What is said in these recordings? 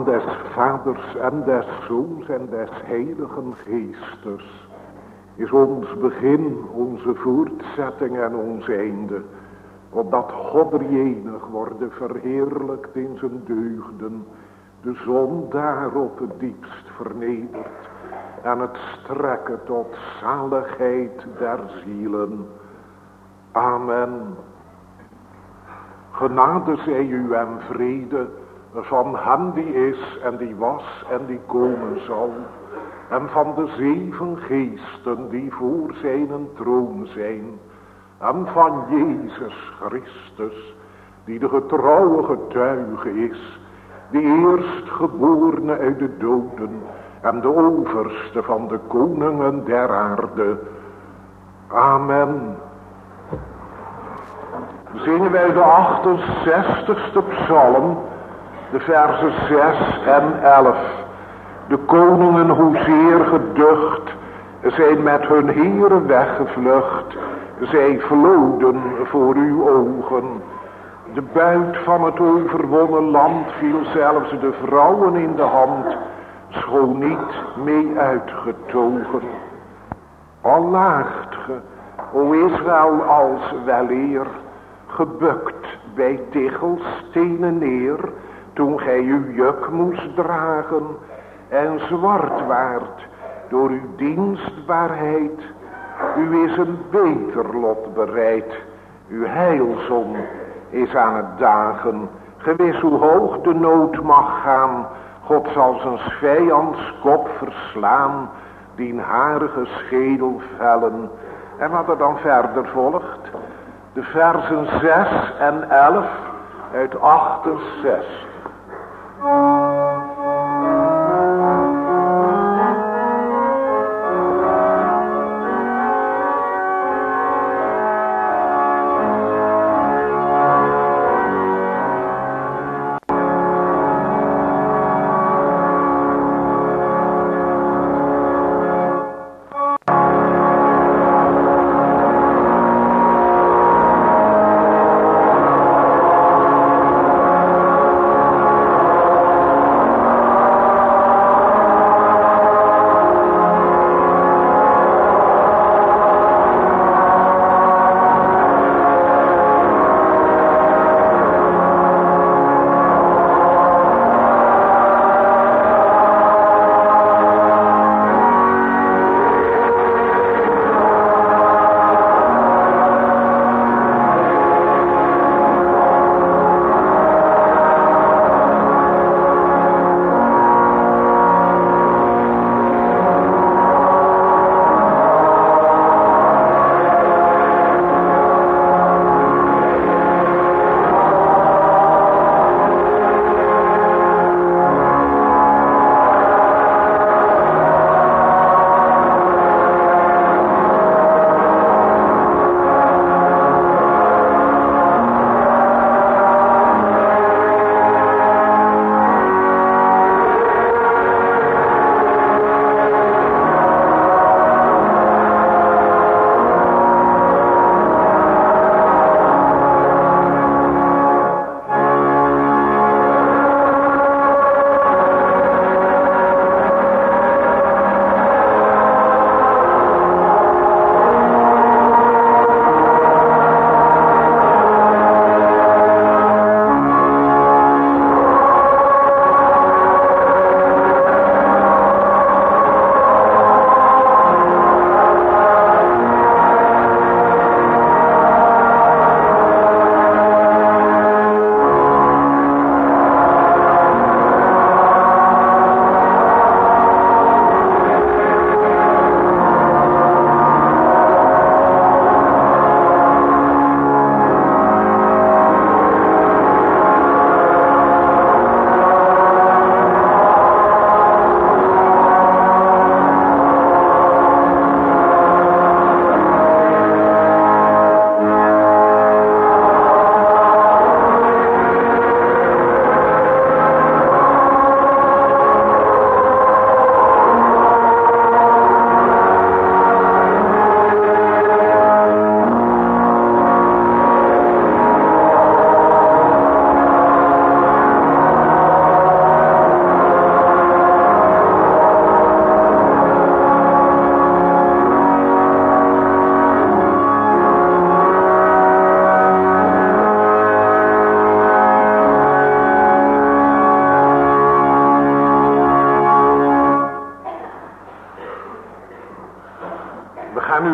des Vaders en des Zoons en des Heiligen Geestes is ons begin, onze voortzetting en ons einde, opdat God drieënig worden verheerlijkt in zijn deugden, de zon daarop het diepst vernedert en het strekken tot zaligheid der zielen. Amen. Genade zij u en vrede van hem die is en die was en die komen zal, en van de 7 geesten die voor zijn troon zijn, en van Jezus Christus, die de getrouwe getuige is, de eerstgeborene uit de doden en de overste van de koningen der aarde. Amen. Zingen wij de 68ste psalm, de versen 6 en 11. De koningen hoezeer geducht zijn met hun heren weggevlucht. Zij vloden voor uw ogen. De buit van het overwonnen land viel zelfs de vrouwen in de hand, schoon niet mee uitgetogen. Al laagt ge, o Israël, als weleer, gebukt bij tichelstenen neer, toen gij uw juk moest dragen en zwart waart door uw dienstbaarheid. U is een beter lot bereid, uw heilzon is aan het dagen. Gewis hoe hoog de nood mag gaan, God zal zijn vijands kop verslaan, dien harige schedel vellen. En wat er dan verder volgt, de versen 6 en 11 uit 68.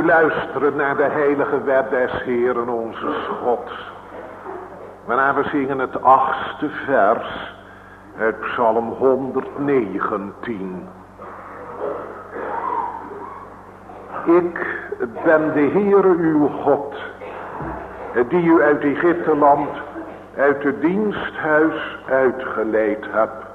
u luisteren naar de heilige wet des Heeren onze Gods. Waarna we zingen het 8e vers uit Psalm 119. Ik ben de Heere uw God, die u uit Egypteland, uit het diensthuis uitgeleid hebt.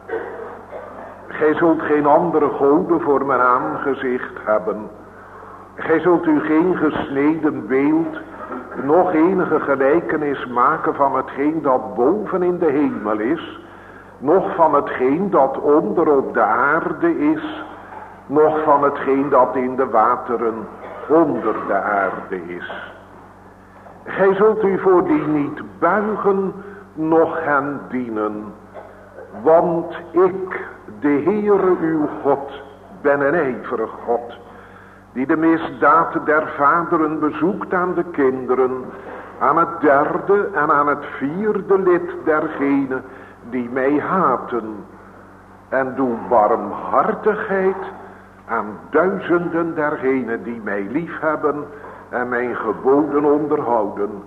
Gij zult geen andere goden voor mijn aangezicht hebben. Gij zult u geen gesneden beeld, nog enige gelijkenis maken van hetgeen dat boven in de hemel is, nog van hetgeen dat onder op de aarde is, nog van hetgeen dat in de wateren onder de aarde is. Gij zult u voor die niet buigen, noch hen dienen, want ik, de Heere uw God, ben een ijverig God, die de misdaad der vaderen bezoekt aan de kinderen, aan het 3e en aan het 4e lid dergenen die mij haten, en doe barmhartigheid aan duizenden dergenen die mij liefhebben en mijn geboden onderhouden.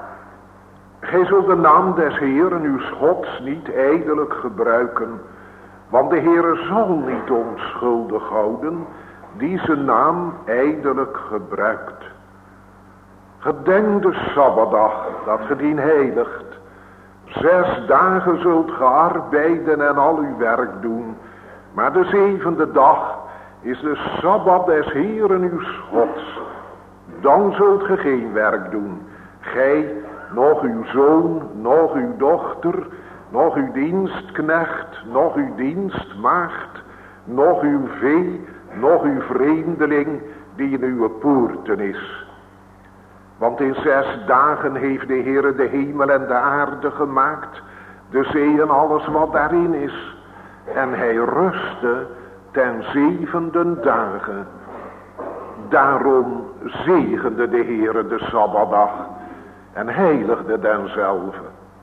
Gij zult de naam des Heeren uw Gods niet ijdelijk gebruiken, want de Heere zal niet onschuldig houden die zijn naam ijdelijk gebruikt. Gedenk de Sabbatdag, dat ge dien heiligt. 6 dagen zult ge arbeiden en al uw werk doen, maar de 7e dag is de Sabbat des Heeren uw Gods. Dan zult ge geen werk doen, gij, nog uw zoon, nog uw dochter, nog uw dienstknecht, nog uw dienstmaagd, nog uw vee, nog uw vreemdeling die in uw poorten is. Want in 6 dagen heeft de Heere de hemel en de aarde gemaakt, de zee en alles wat daarin is. En hij rustte ten 7e dagen. Daarom zegende de Heere de Sabbatdag en heiligde denzelve.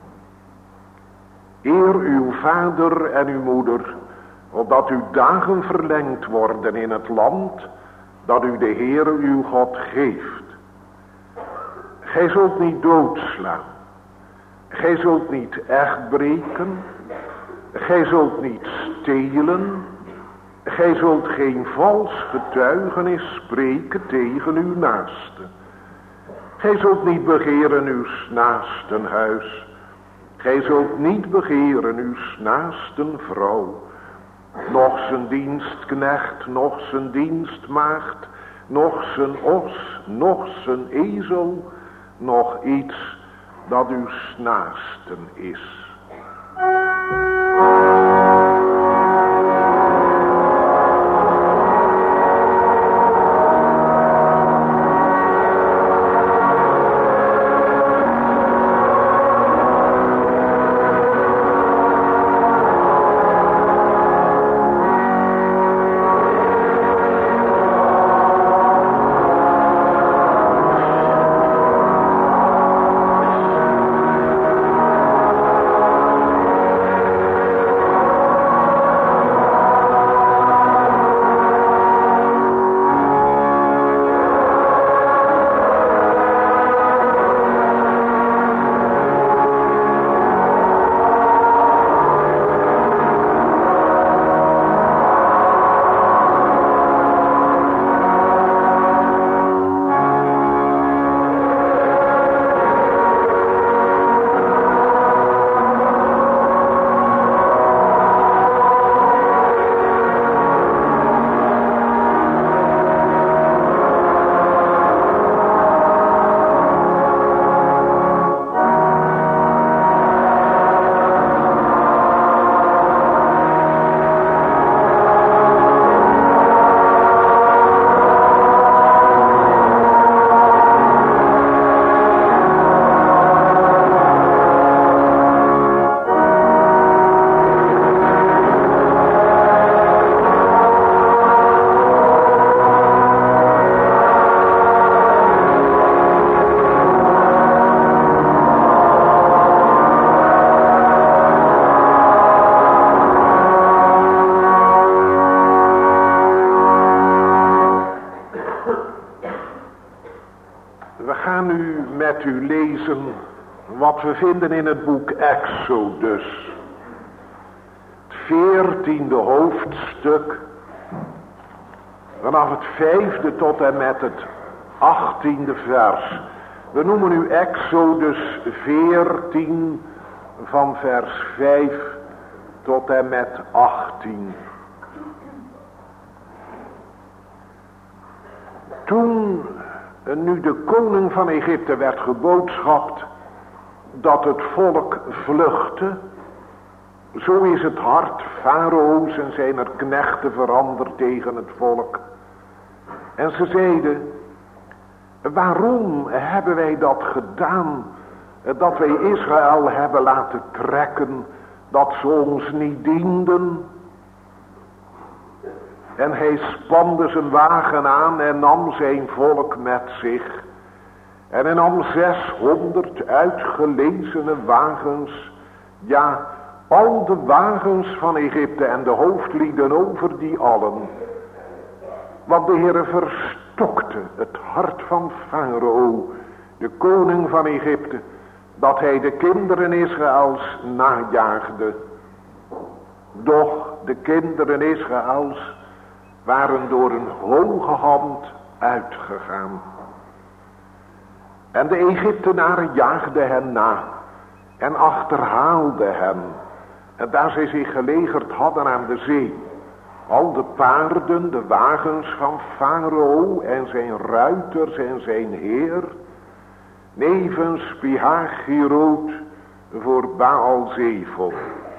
Eer uw vader en uw moeder, opdat uw dagen verlengd worden in het land dat u de Heere uw God geeft. Gij zult niet doodslaan. Gij zult niet echt breken. Gij zult niet stelen. Gij zult geen vals getuigenis spreken tegen uw naaste. Gij zult niet begeren uw naasten huis. Gij zult niet begeren uw naasten vrouw. Nog zijn dienstknecht, nog zijn dienstmaagd, nog zijn os, nog zijn ezel, nog iets dat uw naasten is. met u lezen wat we vinden in het boek Exodus. Het 14e hoofdstuk. Vanaf het 5e tot en met het 18e vers. We noemen nu Exodus 14 van vers 5 tot en met 18. Toen nu de koning van Egypte werd geboodschapt dat het volk vluchtte, zo is het hart Farao's en zijn er knechten veranderd tegen het volk. En ze zeiden: waarom hebben wij dat gedaan, dat wij Israël hebben laten trekken, dat ze ons niet dienden? En hij spande zijn wagen aan en nam zijn volk met zich. En hij nam 600 uitgelezene wagens, ja, al de wagens van Egypte en de hoofdlieden over die allen. Want de Heere verstokte het hart van Farao, de koning van Egypte, dat hij de kinderen Israëls najaagde. Doch de kinderen Israëls waren door een hoge hand uitgegaan. En de Egyptenaren jaagden hen na en achterhaalden hen. En daar zij zich gelegerd hadden aan de zee, al de paarden, de wagens van Farao en zijn ruiters en zijn heer, nevens Pi-Hahiroth voor Baal-Zephon.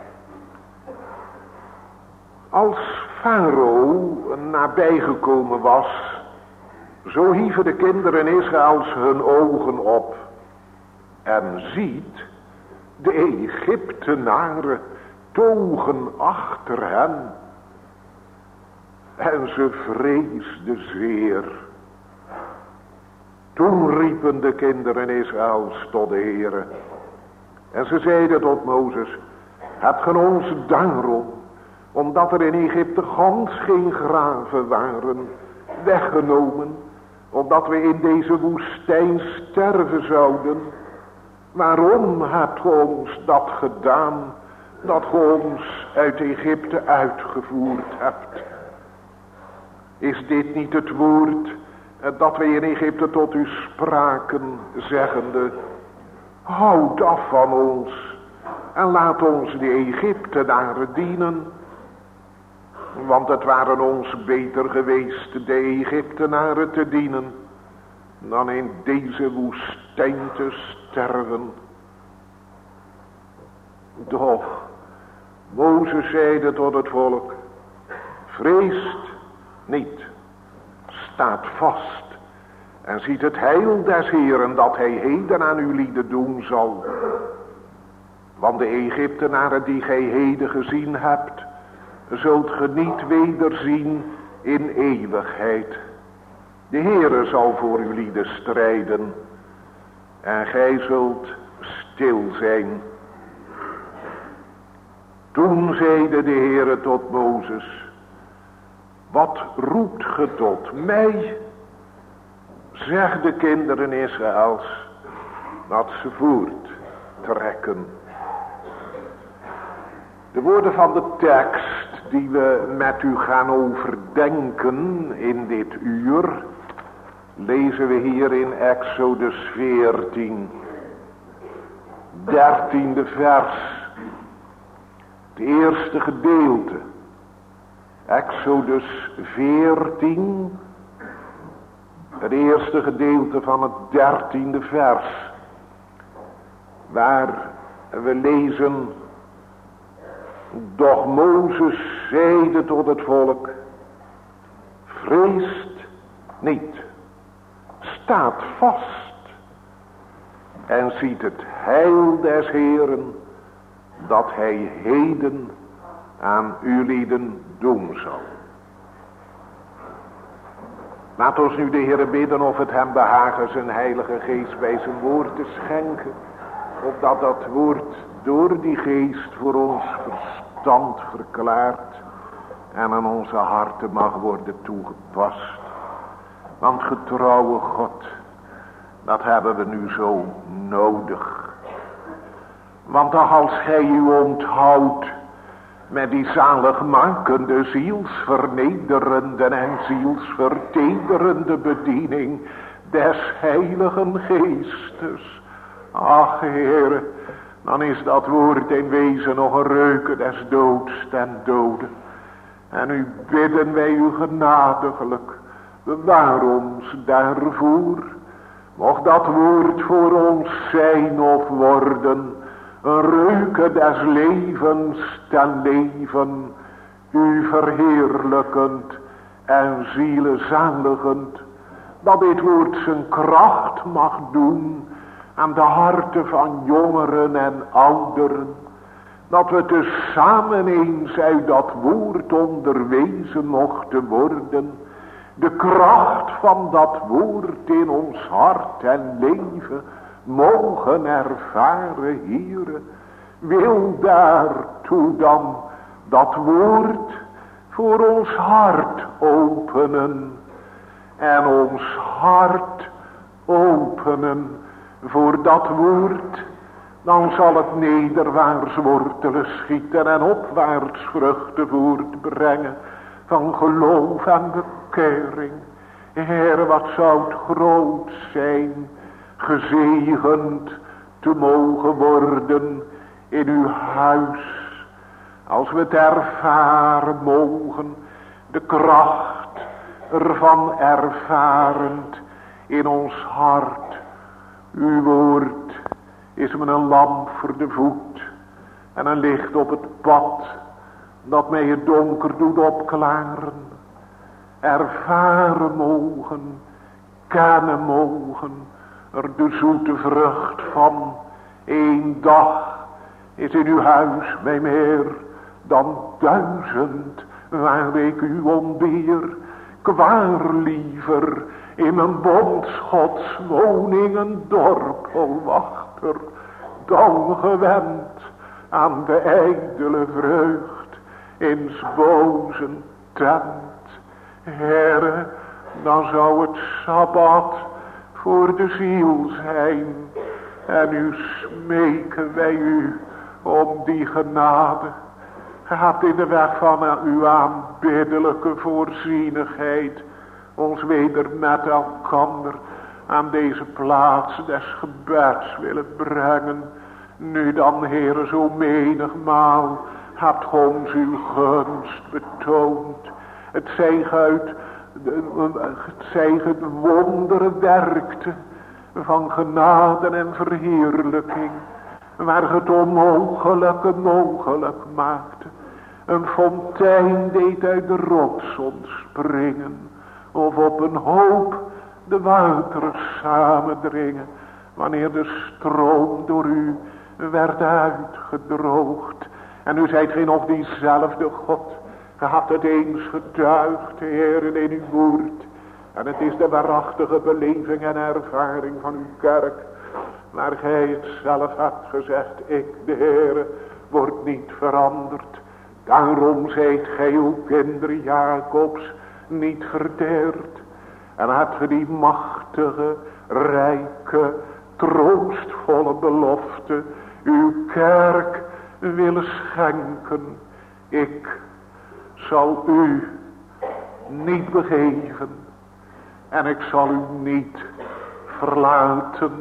Als Farao nabijgekomen was, zo hieven de kinderen Israëls hun ogen op en ziet, de Egyptenaren togen achter hen en ze vreesden zeer. Toen riepen de kinderen Israëls tot de Heere en ze zeiden tot Mozes: hebt ge ons daarom, omdat er in Egypte gans geen graven waren, weggenomen, omdat we in deze woestijn sterven zouden? Waarom hebt ge ons dat gedaan, dat ge ons uit Egypte uitgevoerd hebt? Is dit niet het woord dat wij in Egypte tot u spraken, zeggende: houd af van ons en laat ons de Egyptenaren dienen? Want het waren ons beter geweest de Egyptenaren te dienen, dan in deze woestijn te sterven. Doch Mozes zeide tot het volk: vreest niet, staat vast en ziet het heil des Heeren dat hij heden aan uw lieden doen zal. Want de Egyptenaren die gij heden gezien hebt, zult ge niet wederzien in eeuwigheid. De Heere zal voor uw lieden strijden en gij zult stil zijn. Toen zeide de Heere tot Mozes: wat roept ge tot mij? Zeg de kinderen Israëls dat ze voorttrekken. De woorden van de tekst die we met u gaan overdenken in dit uur, lezen we hier in Exodus 14, 13e vers. Het eerste gedeelte. Exodus 14, het eerste gedeelte van het 13e vers, waar we lezen: doch Mozes zeide tot het volk: vreest niet, staat vast en ziet het heil des Heeren dat hij heden aan uw lieden doen zal. Laat ons nu de Heere bidden of het hem behagen zijn heilige geest bij zijn woord te schenken, opdat dat woord door die geest voor ons verstand verklaard en aan onze harten mag worden toegepast. Want getrouwe God, Dat hebben we nu zo nodig. Want als gij u onthoudt met die zaligmakende, zielsvernederende en zielsvertederende bediening des Heiligen Geestes. Ach, Heere, dan is dat woord in wezen nog een reuken des doods ten dode. En nu bidden wij u genadiglijk, bewaar ons daarvoor. Mocht dat woord voor ons zijn of worden, een reuken des levens ten leven, u verheerlijkend en zielezaligend, dat dit woord zijn kracht mag doen aan de harten van jongeren en ouderen, dat we dus samen eens uit dat woord onderwezen mochten worden, de kracht van dat woord in ons hart en leven mogen ervaren, Heere. Wil daartoe dan dat woord voor ons hart openen en ons hart openen voor dat woord, dan zal het nederwaarts wortelen schieten en opwaarts vruchten voortbrengen van geloof en bekering. Heer, wat zou het groot zijn, gezegend te mogen worden in uw huis, als we het ervaren mogen, de kracht ervan ervarend in ons hart. Uw woord is me een lamp voor de voet en een licht op het pad, dat mij het donker doet opklaren. Ervaren mogen, kennen mogen, er de zoete vrucht van. 1 dag is in uw huis mij meer dan 1000 waar ik u ontbeer. Kwaar liever in mijn bondsgods woning een dorpelwachter, dan gewend aan de ijdele vreugd in 's bozen tent. Heere, dan zou het Sabbat voor de ziel zijn, en nu smeken wij u om die genade. Gaat in de weg van uw aanbiddelijke voorzienigheid ons weder met elkander aan deze plaats des gebeds willen brengen. Nu dan, Heere, zo menigmaal hebt ons uw gunst betoond. Het zij het wonderwerkte van genade en verheerlijking, waar het onmogelijke mogelijk maakte. Een fontein deed uit de rots ontspringen, of op een hoop de wateren samendringen, wanneer de stroom door u werd uitgedroogd. En u zijt geen of diezelfde God. Ge hebt het eens getuigd, Heer, in uw woord. En het is de waarachtige beleving en ervaring van uw kerk, waar gij het zelf hebt gezegd, ik, de Heer, word niet veranderd. Daarom zijt gij uw kinderen Jacobs niet verteerd. En hebt ge die machtige, rijke, troostvolle belofte uw kerk willen schenken. Ik zal u niet begeven en ik zal u niet verlaten.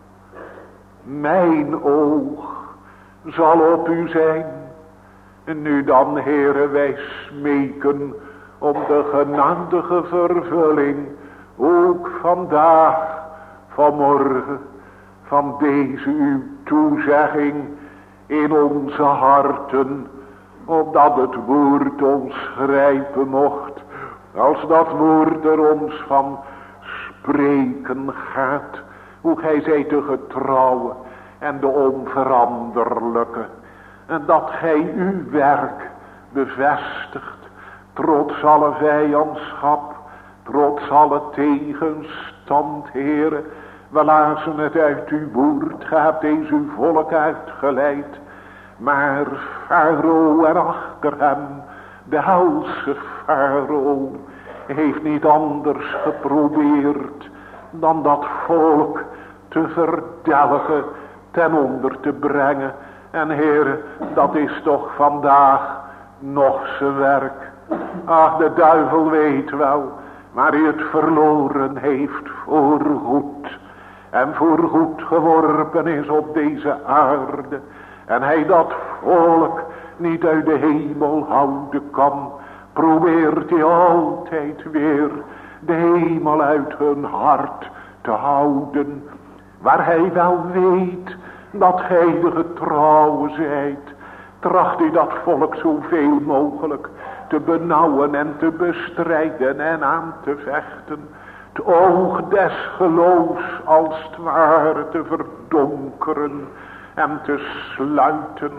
Mijn oog zal op u zijn. En nu dan, Heere, wij smeken om de genadige vervulling, ook vandaag, vanmorgen, van deze uw toezegging in onze harten, opdat het woord ons grijpen mocht, als dat woord er ons van spreken gaat, hoe gij zijt de getrouwe en de onveranderlijke, en dat gij uw werk bevestigt, trots alle vijandschap, trots alle tegenstand, Heere. We lazen het uit uw woord, ge hebt deze uw volk uitgeleid, maar Farao en achter hem, de helse Farao, heeft niet anders geprobeerd dan dat volk te verdelgen, ten onder te brengen. En Heere, dat is toch vandaag nog zijn werk. Ach, de duivel weet wel, maar hij het verloren heeft voorgoed. En voorgoed geworpen is op deze aarde. En hij dat volk niet uit de hemel houden kan, probeert hij altijd weer de hemel uit hun hart te houden. Waar hij wel weet dat gij de getrouwe zijt, tracht hij dat volk zoveel mogelijk te benauwen en te bestrijden en aan te vechten. Het oog des geloofs als het ware te verdonkeren en te sluiten,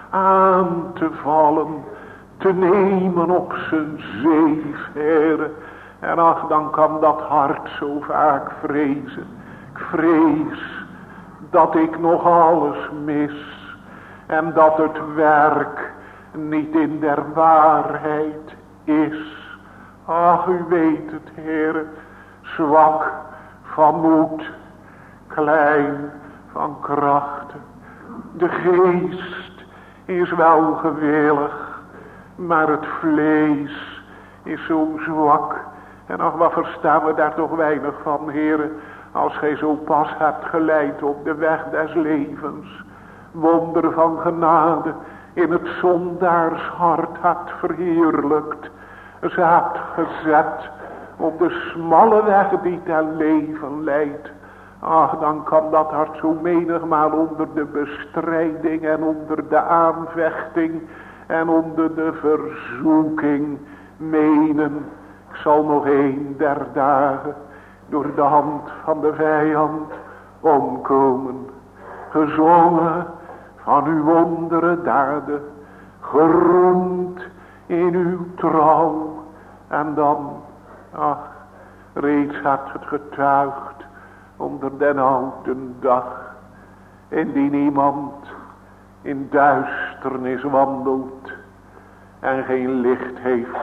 aan te vallen, te nemen op zijn zeef, Heere. En ach, dan kan dat hart zo vaak vrezen. Ik vrees dat ik nog alles mis en dat het werk niet in der waarheid is. Ach, u weet het, Heere, zwak van moed, klein van krachten. De geest is wel gewillig, maar het vlees is zo zwak. En ach, wat verstaan we daar toch weinig van, Heere, als gij zo pas hebt geleid op de weg des levens. Wonder van genade in het zondaarshart hebt verheerlijkt. Ze hebt gezet op de smalle weg die ten leven leidt. Ach, dan kan dat hart zo menigmaal onder de bestrijding en onder de aanvechting en onder de verzoeking menen: ik zal nog een der dagen door de hand van de vijand omkomen. Gezongen van uw wondere daden, geroemd in uw trouw. En dan, ach, reeds hebt het getuigd onder den oude dag, indien iemand in duisternis wandelt en geen licht heeft,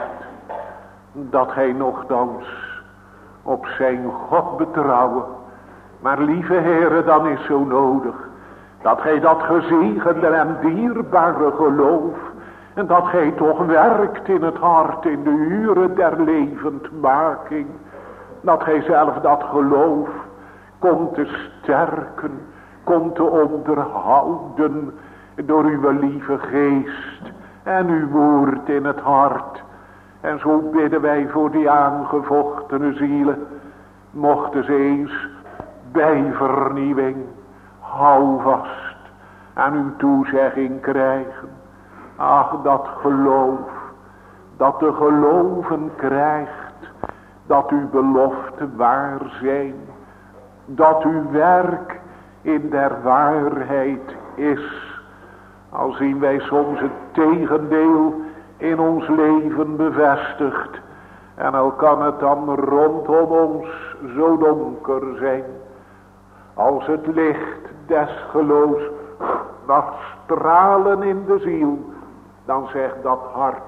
dat hij nochtans op zijn God betrouwen. Maar lieve Heere, dan is zo nodig dat gij dat gezegende en dierbare geloof, en dat gij toch werkt in het hart in de uren der levendmaking, dat gij zelf dat geloof komt te sterken, komt te onderhouden door uw lieve geest en uw woord in het hart. En zo bidden wij voor die aangevochtene zielen, mochten ze eens bij vernieuwing houvast aan uw toezegging krijgen. Ach, dat geloof, dat de geloven krijgt, dat uw beloften waar zijn, dat uw werk in der waarheid is. Al zien wij soms het tegendeel in ons leven bevestigd, en al kan het dan rondom ons zo donker zijn, als het licht des geloofs mag stralen in de ziel, dan zegt dat hart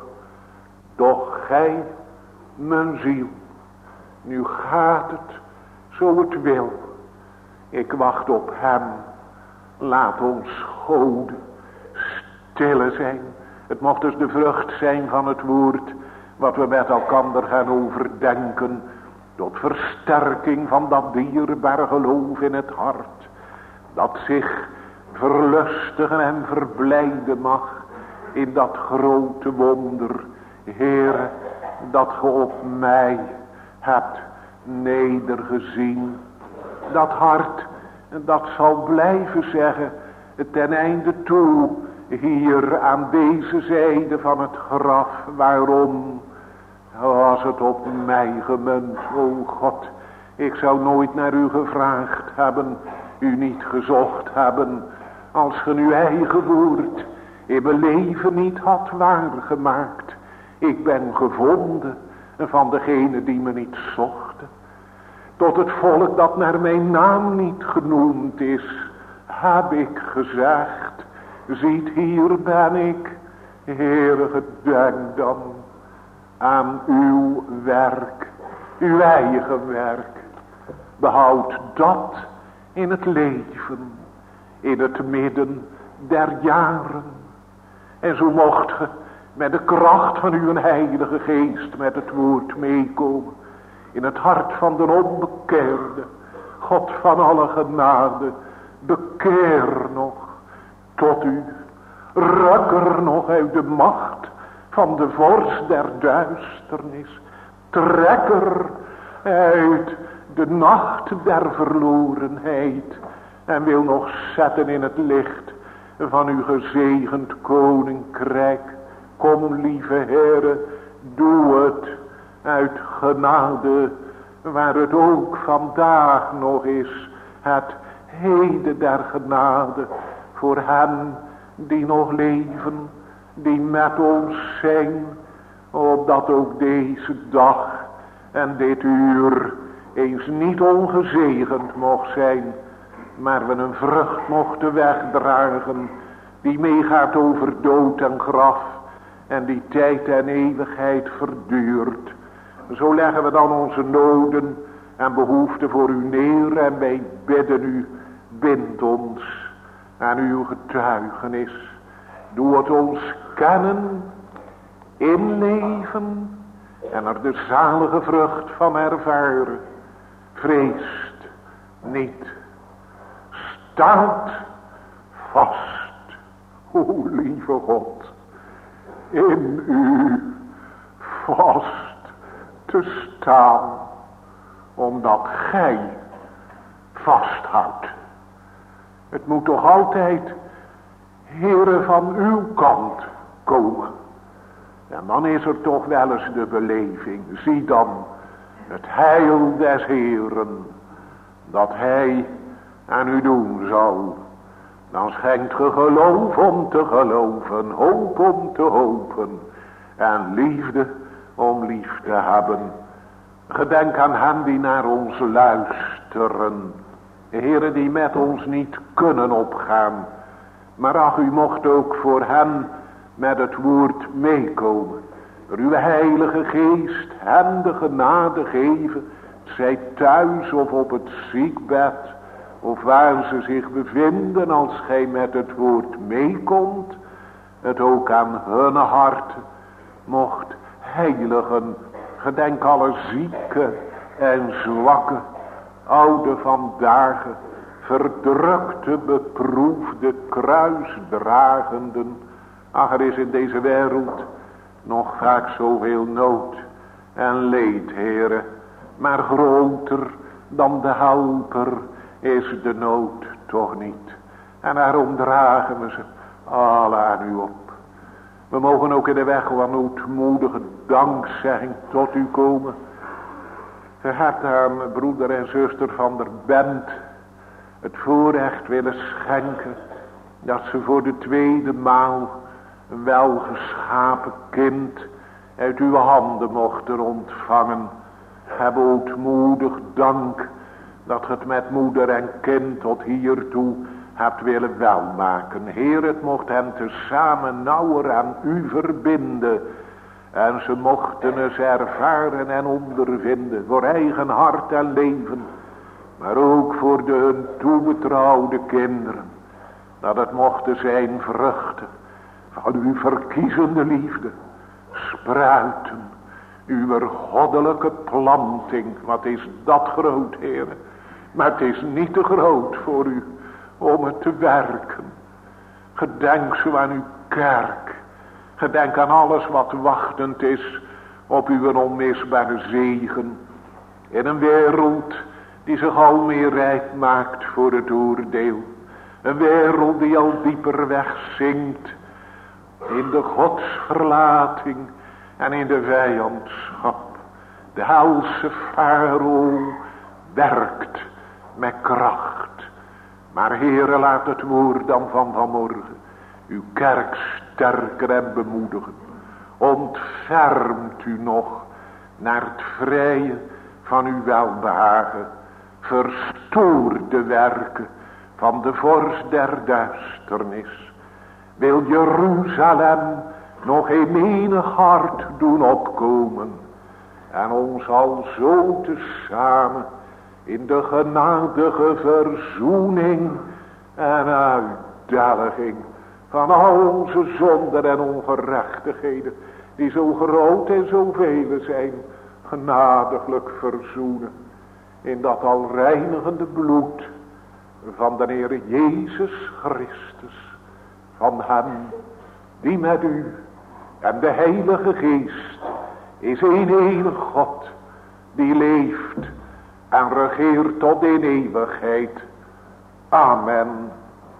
doch gij, mijn ziel, nu gaat het zo het wil. Ik wacht op hem, laat ons goden stille zijn. Het mocht dus de vrucht zijn van het woord, wat we met elkander gaan overdenken, tot versterking van dat dierbare geloof in het hart, dat zich verlustigen en verblijden mag in dat grote wonder, Heere, dat ge op mij hebt nedergezien. Dat hart, dat zal blijven zeggen ten einde toe, hier aan deze zijde van het graf. Waarom was het op mij gemunt, o God? Ik zou nooit naar u gevraagd hebben, u niet gezocht hebben, als ge uw eigen woord in mijn leven niet had waargemaakt. Ik ben gevonden van degene die me niet zochten. Tot het volk dat naar mijn naam niet genoemd is, heb ik gezegd: ziet, hier ben ik. Heere, gedenk dan aan uw werk, uw eigen werk. Behoud dat in het leven, in het midden der jaren. En zo mocht ge met de kracht van uw heilige geest met het woord meekomen. In het hart van de onbekeerde. God van alle genade, bekeer nog tot u. Ruk er nog uit de macht van de vorst der duisternis. Trek er uit de nacht der verlorenheid. En wil nog zetten in het licht van uw gezegend koninkrijk. Kom, lieve Heere, doe het uit genade, waar het ook vandaag nog is, het heden der genade, voor hen die nog leven, die met ons zijn, opdat ook deze dag en dit uur eens niet ongezegend mocht zijn, maar we een vrucht mochten wegdragen, die meegaat over dood en graf, en die tijd en eeuwigheid verduurt. Zo leggen we dan onze noden en behoeften voor u neer, en wij bidden u, bind ons aan uw getuigenis. Doe het ons kennen, inleven en er de zalige vrucht van ervaren. Vreest niet, staat vast, o lieve God, in u vast te staan, omdat gij vasthoudt. Het moet toch altijd, Heere, van uw kant komen. En dan is er toch wel eens de beleving. Zie dan het heil des Heeren, dat hij aan u doen zal. Dan schenkt ge geloof om te geloven, hoop om te hopen, en liefde om lief te hebben. Gedenk aan hen die naar ons luisteren. Heren, die met ons niet kunnen opgaan. Maar ach, u mocht ook voor hen met het woord meekomen. Door uw heilige geest hen de genade geven. Zij thuis of op het ziekbed, of waar ze zich bevinden, als gij met het woord meekomt, het ook aan hun harten mocht heiligen. Gedenk alle zieken en zwakken, oude vandaag, verdrukte, beproefde, kruisdragenden. Ach, er is in deze wereld nog vaak zoveel nood en leed, Heere, maar groter dan de helper is de nood toch niet. En daarom dragen we ze alle aan u op. We mogen ook in de weg van ootmoedige dankzegging tot u komen. U hebt aan broeder en zuster van der Bent het voorrecht willen schenken, dat ze voor de tweede maal een welgeschapen kind uit uw handen mochten ontvangen. Heb ootmoedig dank dat ge het met moeder en kind tot hiertoe hebt willen welmaken. Heer, het mocht hen tezamen nauwer aan u verbinden. En ze mochten eens ervaren en ondervinden voor eigen hart en leven. Maar ook voor de hun toebetrouwde kinderen. Dat het mochten zijn vruchten van uw verkiezende liefde. Spruiten uw goddelijke planting. Wat is dat groot, Heer. Maar het is niet te groot voor u om het te werken. Gedenk zo aan uw kerk. Gedenk aan alles wat wachtend is op uw onmisbare zegen. In een wereld die zich al meer rijp maakt voor het oordeel. Een wereld die al dieper wegzinkt in de godsverlating en in de vijandschap. De helse farao werkt met kracht. Maar Heere, laat het woord dan van vanmorgen uw kerk sterker en bemoedigen. Ontfermt u nog naar het vrije van uw welbehagen. Verstoor de werken van de vorst der duisternis. Wil Jeruzalem nog in menig hart doen opkomen. En ons al zo tezamen in de genadige verzoening en uitdelging van al onze zonden en ongerechtigheden, die zo groot en zo vele zijn, genadiglijk verzoenen in dat al reinigende bloed van de Heer Jezus Christus, van hem die met u en de Heilige Geest is een enige God, die leeft en regeert tot in eeuwigheid. Amen.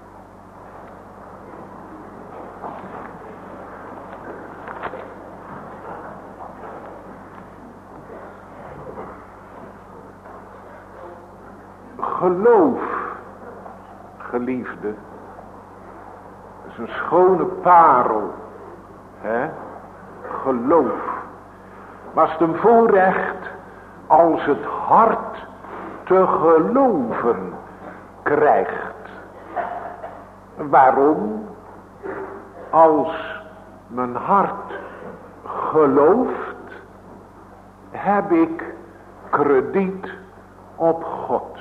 Geloof, geliefde, is een schone parel, hè? Geloof. Maar het is een voorrecht als het hart te geloven krijgt. Waarom? Als mijn hart gelooft, heb ik krediet op God.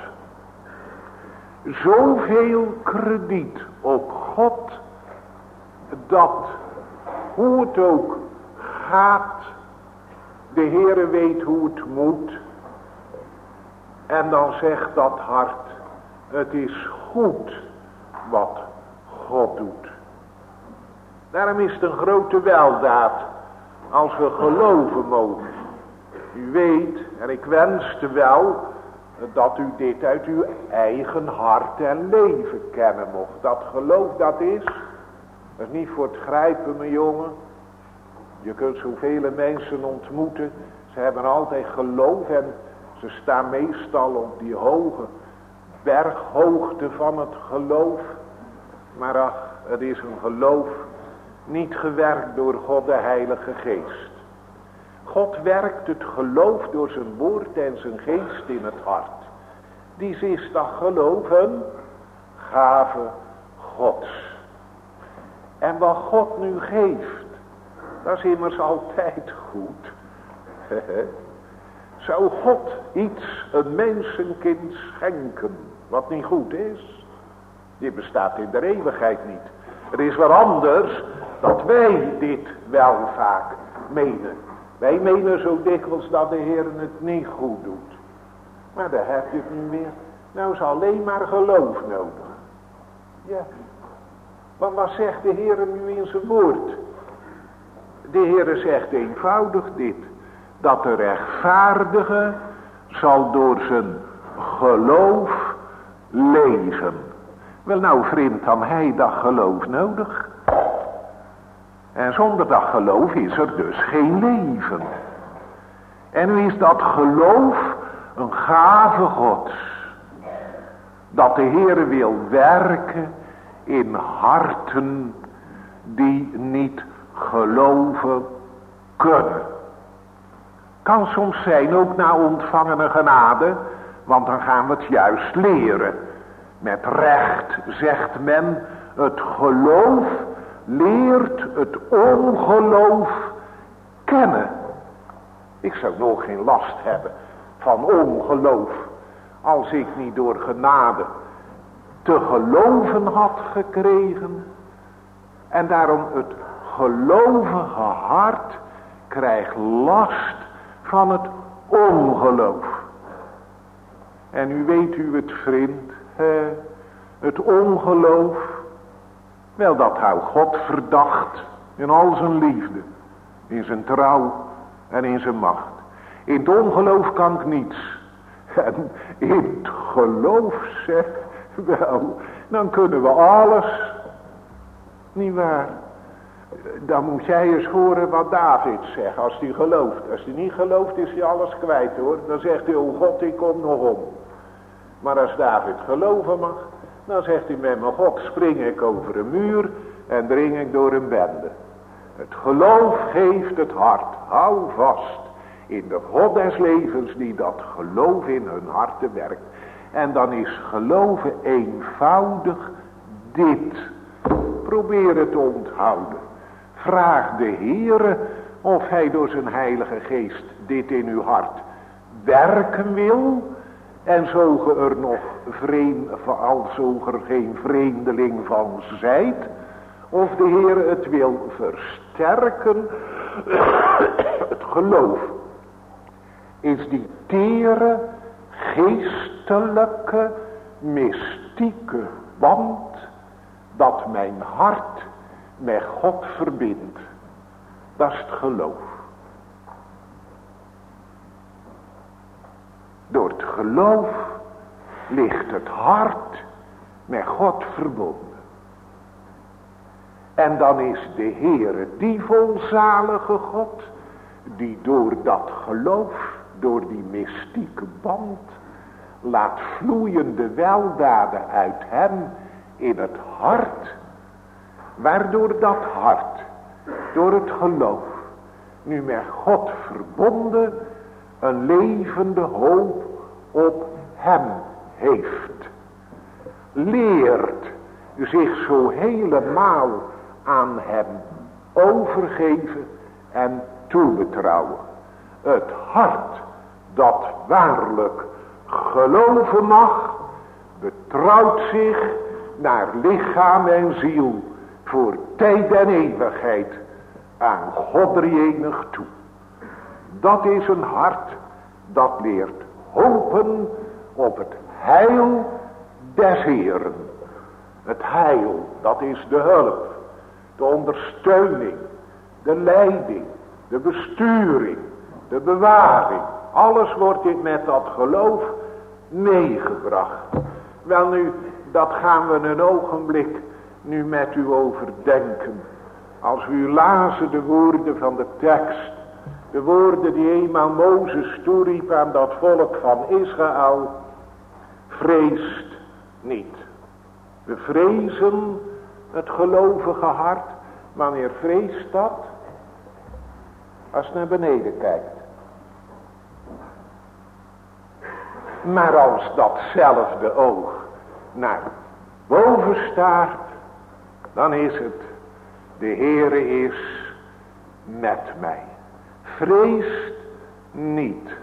Zoveel krediet op God, dat hoe het ook gaat, de Heere weet hoe het moet. En dan zegt dat hart, het is goed wat God doet. Daarom is het een grote weldaad als we geloven mogen. U weet, en ik wenste wel, dat u dit uit uw eigen hart en leven kennen mocht. Dat geloof dat is niet voor het grijpen, mijn jongen. Je kunt zoveel mensen ontmoeten. Ze hebben altijd geloof en ze staan meestal op die hoge berghoogte van het geloof. Maar ach, het is een geloof niet gewerkt door God de Heilige Geest. God werkt het geloof door zijn woord en zijn geest in het hart. Die is dat geloof een gave Gods. En wat God nu geeft, dat is immers altijd goed. Zou God iets een mensenkind schenken wat niet goed is? Dit bestaat in de eeuwigheid niet. Het is wel anders dat wij dit wel vaak menen. Wij menen zo dikwijls dat de Heer het niet goed doet. Maar daar heb je het niet meer. Nou is alleen maar geloof nodig. Ja. Want wat zegt de Heer nu in zijn woord? De Heer zegt eenvoudig dit. Dat de rechtvaardige zal door zijn geloof leven. Wel nou vriend, dan hij dat geloof nodig. En zonder dat geloof is er dus geen leven. En nu is dat geloof een gave Gods. Dat de Heer wil werken in harten die niet geloven kunnen. Kan soms zijn ook na ontvangene genade, want dan gaan we het juist leren. Met recht zegt men, het geloof leert het ongeloof kennen. Ik zou nog geen last hebben van ongeloof, als ik niet door genade te geloven had gekregen. En daarom het gelovige hart krijgt last van het ongeloof. En nu weet u het vriend, het ongeloof, wel dat houdt God verdacht in al zijn liefde, in zijn trouw en in zijn macht. In het ongeloof kan ik niets. En in het geloof zeg, wel, dan kunnen we alles. Niet waar? Dan moet jij eens horen wat David zegt als hij gelooft. Als hij niet gelooft is hij alles kwijt hoor. Dan zegt hij, oh God, ik kom nog om. Maar als David geloven mag, dan zegt hij met mijn God spring ik over een muur en dring ik door een bende. Het geloof geeft het hart, hou vast in de God des levens die dat geloof in hun harten werkt. En dan is geloven eenvoudig dit. Probeer het te onthouden. Vraag de Heere of hij door zijn heilige geest dit in uw hart werken wil. En zo ge er nog als zo ge er geen vreemdeling van zijt, of de Heer het wil versterken, het geloof is die tere, geestelijke, mystieke band dat mijn hart met God verbindt. Dat is het geloof. Door het geloof ligt het hart met God verbonden. En dan is de Heere die volzalige God, die door dat geloof, door die mystieke band, laat vloeien de weldaden uit hem in het hart, waardoor dat hart, door het geloof, nu met God verbonden, een levende hoop op hem heeft. Leert zich zo helemaal aan hem overgeven en toebetrouwen. Het hart dat waarlijk geloven mag, betrouwt zich naar lichaam en ziel voor tijd en eeuwigheid aan God drie-enig toe. Dat is een hart dat leert hopen op het heil des Heeren. Het heil, dat is de hulp, de ondersteuning, de leiding, de besturing, de bewaring. Alles wordt met dat geloof meegebracht. Wel nu, dat gaan we een ogenblik nu met u overdenken. Als u lazen de woorden van de tekst, de woorden die eenmaal Mozes toeriep aan dat volk van Israël, vreest niet. We vrezen het gelovige hart. Wanneer vreest dat? Als het naar beneden kijkt. Maar als datzelfde oog naar boven staart, dan is het, de Heere is met mij. Vreest niet.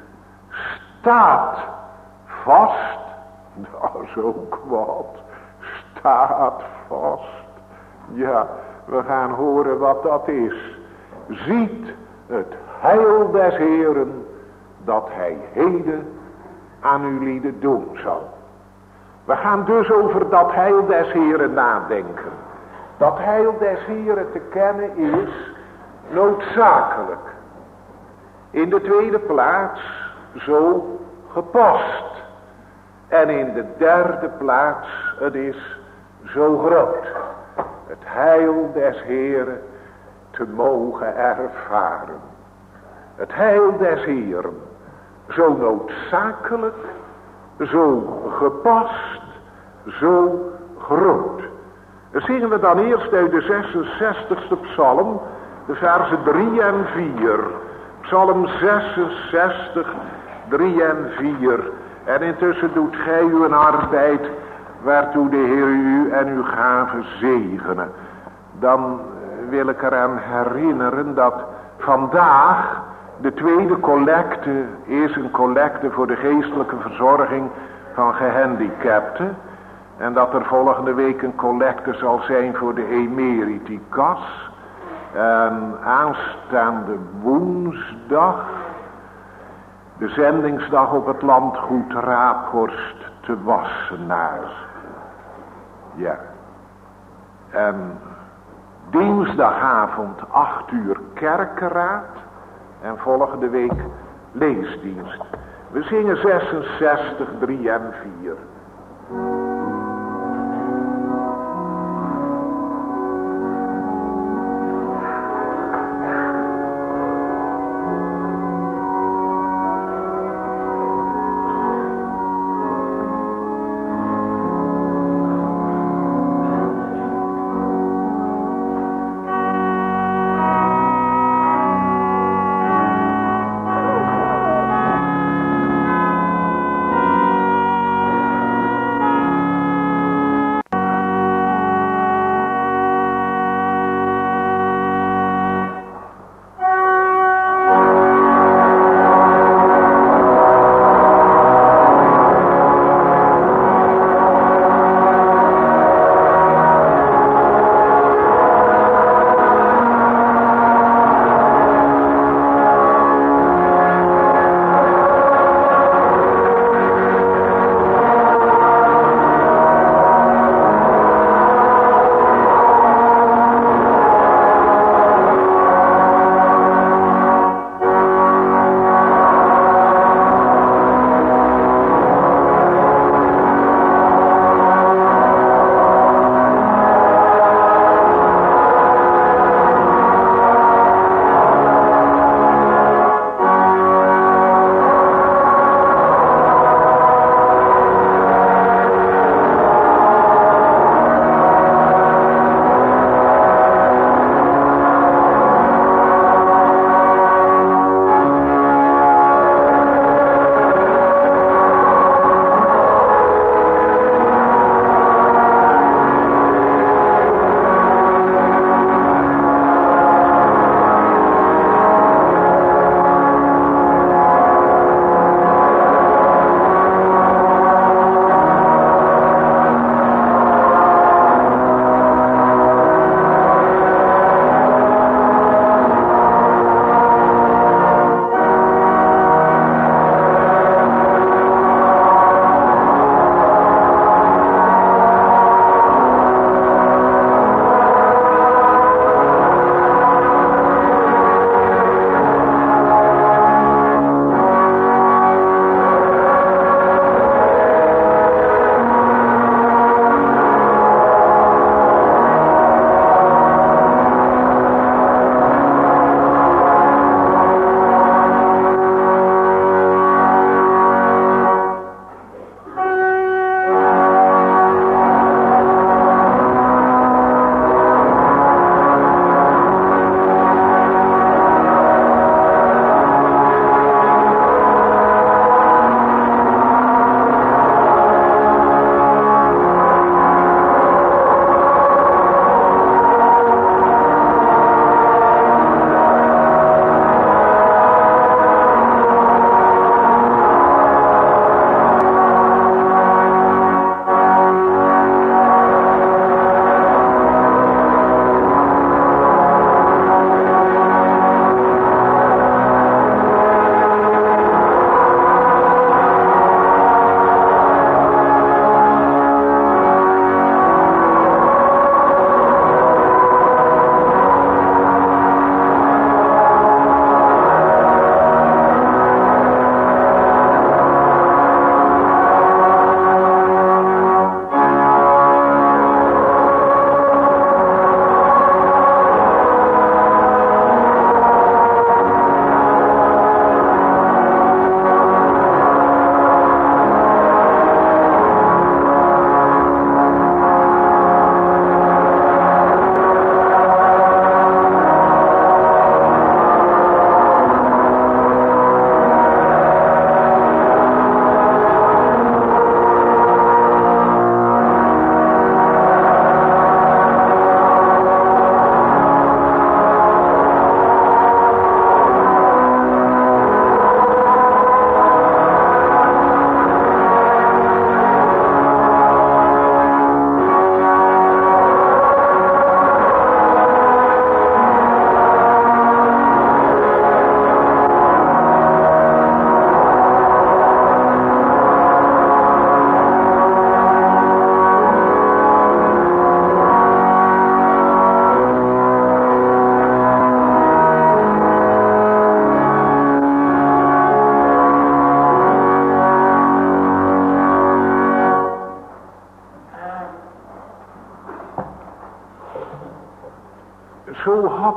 Staat vast. Dat is ook wat. Staat vast. Ja, we gaan horen wat dat is. Ziet het heil des Heeren dat hij heden aan uw lieden doen zal. We gaan dus over dat heil des Heeren nadenken. Dat heil des Heeren te kennen is noodzakelijk. In de tweede plaats zo gepast. En in de derde plaats, het is zo groot. Het heil des Heeren te mogen ervaren. Het heil des Heeren, zo noodzakelijk, zo gepast, zo groot. Dan zingen we dan eerst uit de 66e psalm, de versen 3 en 4. Psalm 66, 3 en 4. En intussen doet gij uw arbeid, waartoe de Heer u en uw gaven zegenen. Dan wil ik eraan herinneren dat vandaag de tweede collecte is een collecte voor de geestelijke verzorging van gehandicapten. En dat er volgende week een collecte zal zijn voor de Emeritikas. En aanstaande woensdag de zendingsdag op het landgoed Raaphorst te Wassenaar. Ja. En dinsdagavond 8 uur kerkenraad. En volgende week leesdienst. We zingen 66, 3 en 4.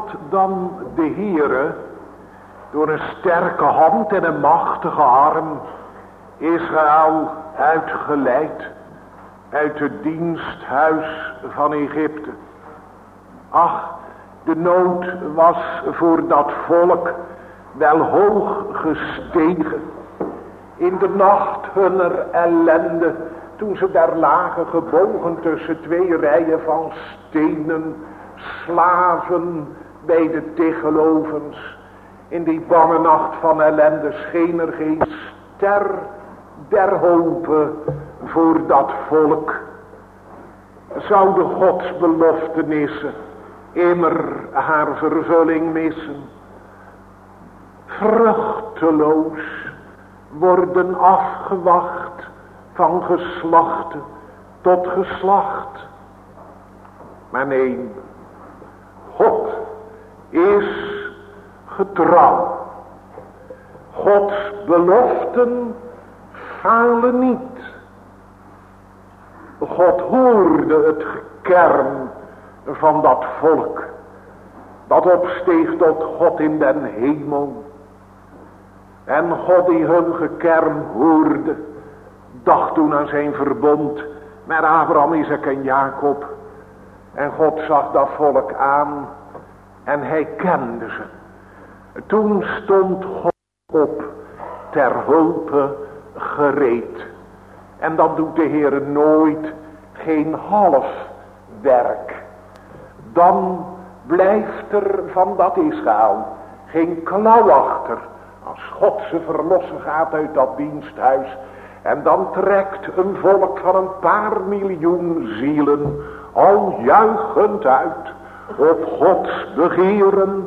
had dan de Heere door een sterke hand en een machtige arm Israël uitgeleid uit het diensthuis van Egypte. Ach, de nood was voor dat volk wel hoog gestegen. In de nacht hunner ellende, toen ze daar lagen gebogen tussen twee rijen van stenen, slaven bij de tegelovens. In die bange nacht van ellende scheen er geen ster der hope voor dat volk. Zouden Gods beloftenissen immer haar vervulling missen? Vruchteloos worden afgewacht van geslachte tot geslacht. Maar nee, God is getrouw. Gods beloften falen niet. God hoorde het gekerm van dat volk dat opsteeg tot God in den hemel. En God die hun gekerm hoorde, dacht toen aan zijn verbond met Abraham, Isaac en Jacob. En God zag dat volk aan en hij kende ze. Toen stond God op ter hulpe gereed. En dat doet de Heer nooit, geen half werk. Dan blijft er van dat Israël geen klauw achter. Als God ze verlossen gaat uit dat diensthuis. En dan trekt een volk van een paar miljoen zielen al juichend uit op Gods begeren.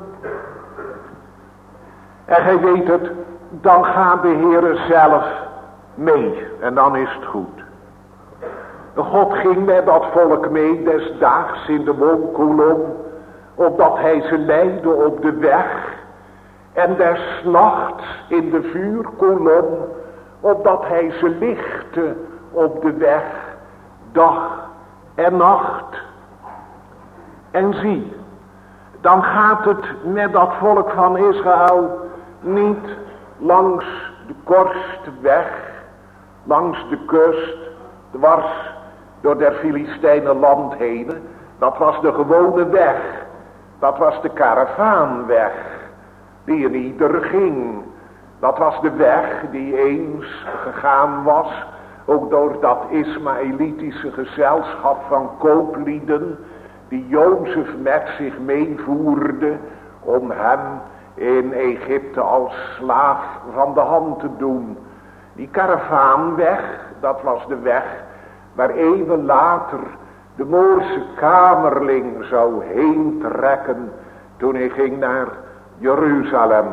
En gij weet het, dan gaat de Heere zelf mee. En dan is het goed. God ging met dat volk mee des daags in de wolkolom, opdat hij ze leidde op de weg. En des nachts in de vuurkolom, opdat hij ze lichtte op de weg, dag en nacht. En zie, dan gaat het met dat volk van Israël niet langs de kortste weg, langs de kust, dwars door der Filistijnen land heen. Dat was de gewone weg, dat was de karavaanweg, die in ieder ging. Dat was de weg die eens gegaan was, ook door dat Ismaëlitische gezelschap van kooplieden, die Jozef met zich meevoerde om hem in Egypte als slaaf van de hand te doen. Die karavaanweg, dat was de weg waar eeuwen later de Moorse kamerling zou heen trekken toen hij ging naar Jeruzalem.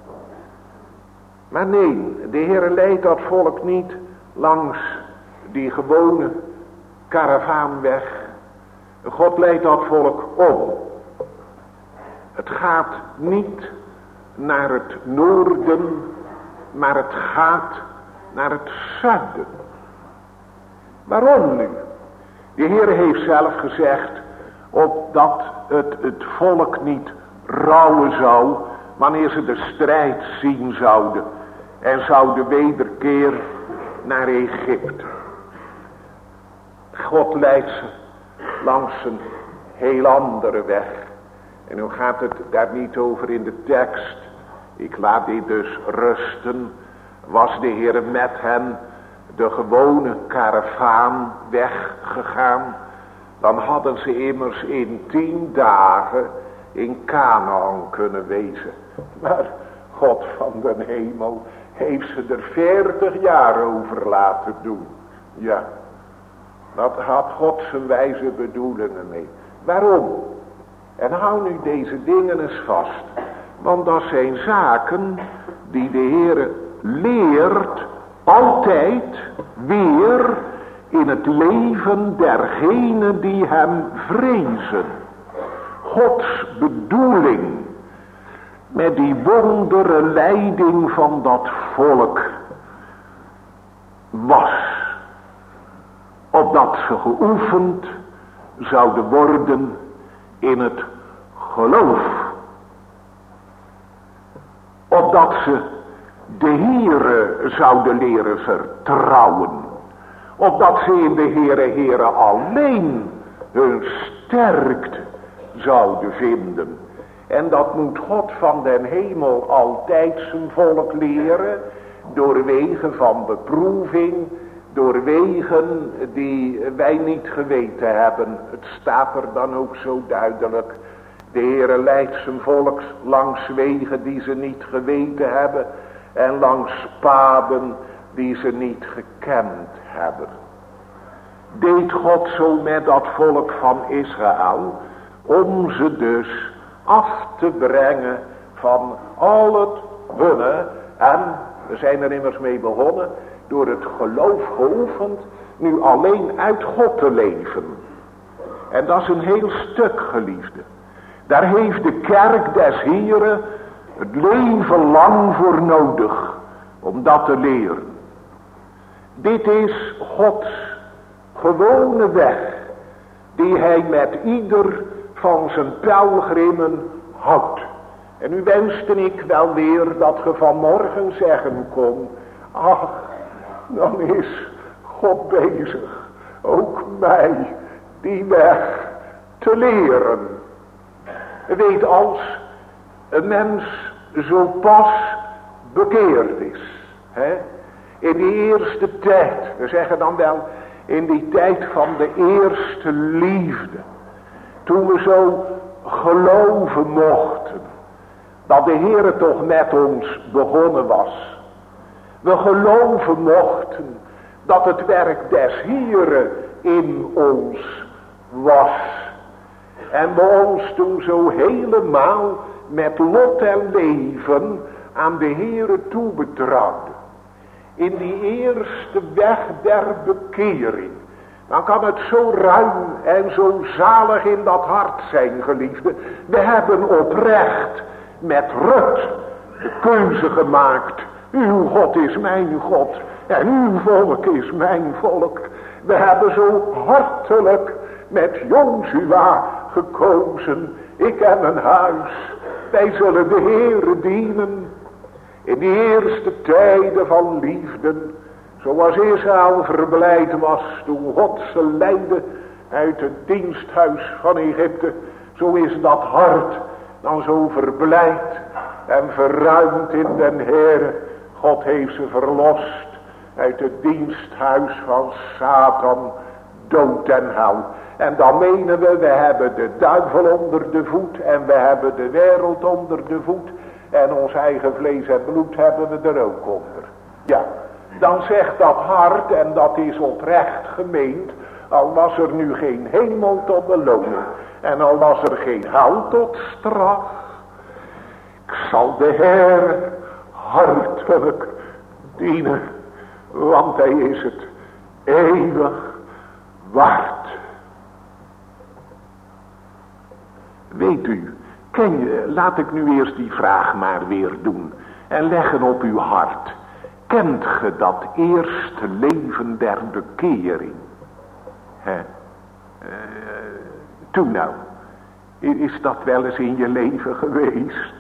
Maar nee, de Heer leidt dat volk niet langs die gewone karavaanweg. God leidt dat volk om. Het gaat niet naar het noorden, maar het gaat naar het zuiden. Waarom nu? De Heer heeft zelf gezegd, opdat het volk niet rouwen zou, wanneer ze de strijd zien zouden en zouden wederkeer naar Egypte. God leidt ze langs een heel andere weg. En nu gaat het daar niet over in de tekst. Ik laat dit dus rusten. Was de Heer met hen de gewone karavaan weggegaan, dan hadden ze immers in 10 dagen in Kanaan kunnen wezen. Maar God van de hemel heeft ze er 40 jaar over laten doen. Ja, dat had God zijn wijze bedoelingen mee. Waarom? En hou nu deze dingen eens vast. Want dat zijn zaken die de Heer leert altijd weer in het leven dergenen die hem vrezen. Gods bedoeling met die wondere leiding van dat volk was, opdat ze geoefend zouden worden in het geloof opdat ze de Heere zouden leren vertrouwen. Opdat ze in de Heere alleen hun sterkte zouden vinden. En dat moet God van den hemel altijd zijn volk leren. Door wegen van beproeving. Door wegen die wij niet geweten hebben. Het staat er dan ook zo duidelijk. De Heere leidt zijn volk langs wegen die ze niet geweten hebben. En langs paden die ze niet gekend hebben. Deed God zo met dat volk van Israël. Om ze dus af te brengen van al het hunne. En we zijn er immers mee begonnen. Door het geloof geoefend. Nu alleen uit God te leven. En dat is een heel stuk, geliefde. Daar heeft de kerk des Heren het leven lang voor nodig. Om dat te leren. Dit is Gods gewone weg. Die hij met ieder van zijn pelgrimen houdt. En nu wenste ik wel weer dat ge vanmorgen zeggen kon. Ach, dan is God bezig. Ook mij die weg te leren. Weet, als een mens zo pas bekeerd is. In die eerste tijd. We zeggen dan wel in die tijd van de eerste liefde. Toen we zo geloven mochten. Dat de Heere toch met ons begonnen was. We geloven mochten dat het werk des Heere in ons was. En we ons toen zo helemaal met lot en leven aan de Heere toebetrouwden. In die eerste weg der bekering. Dan kan het zo ruim en zo zalig in dat hart zijn, geliefde. We hebben oprecht met Rut de keuze gemaakt. Uw God is mijn God en uw volk is mijn volk. We hebben zo hartelijk met Jozua gekozen. Ik en mijn huis, wij zullen de Heere dienen. In die eerste tijden van liefde, zoals Israël verblijd was toen God ze leidde uit het diensthuis van Egypte. Zo is dat hart dan zo verblijd en verruimd in den Heere. God heeft ze verlost uit het diensthuis van Satan, dood en hel. En dan menen we hebben de duivel onder de voet en we hebben de wereld onder de voet. En ons eigen vlees en bloed hebben we er ook onder. Ja, dan zegt dat hart, en dat is oprecht gemeend, al was er nu geen hemel tot beloning. En al was er geen hel tot straf. Ik zal de Heer hartelijk dienen, want hij is het eeuwig waard. Weet u, laat ik nu eerst die vraag maar weer doen en leggen op uw hart. Kent ge dat eerste leven der bekering? Toen nou, is dat wel eens in je leven geweest?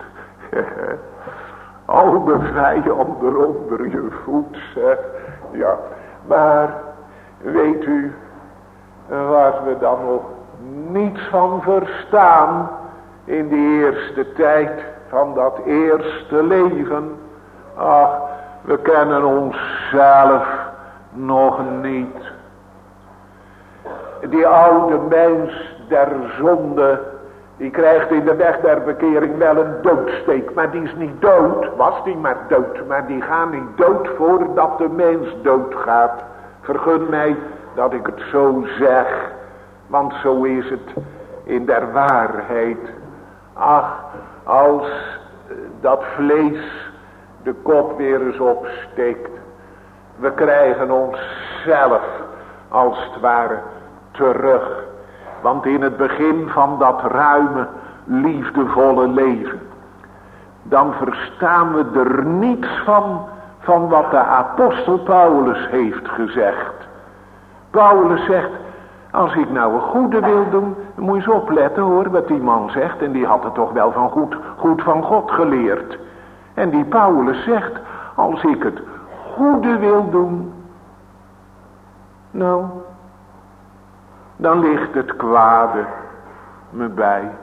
Al de vijanden onder je voet, zeg. Ja, maar weet u, waar we dan nog niets van verstaan in die eerste tijd van dat eerste leven. Ach, we kennen onszelf nog niet. Die oude mens der zonde, die krijgt in de weg der bekering wel een doodsteek. Maar die is niet dood, was die maar dood. Maar die gaat niet dood voordat de mens doodgaat. Vergun mij dat ik het zo zeg. Want zo is het in der waarheid. Ach, als dat vlees de kop weer eens opsteekt. We krijgen onszelf als het ware terug. Want in het begin van dat ruime, liefdevolle leven, dan verstaan we er niets van wat de apostel Paulus heeft gezegd. Paulus zegt, als ik nou een goede wil doen, dan moet je eens opletten hoor wat die man zegt. En die had het toch wel van goed van God geleerd. En die Paulus zegt, als ik het goede wil doen, nou, dan ligt het kwade me bij.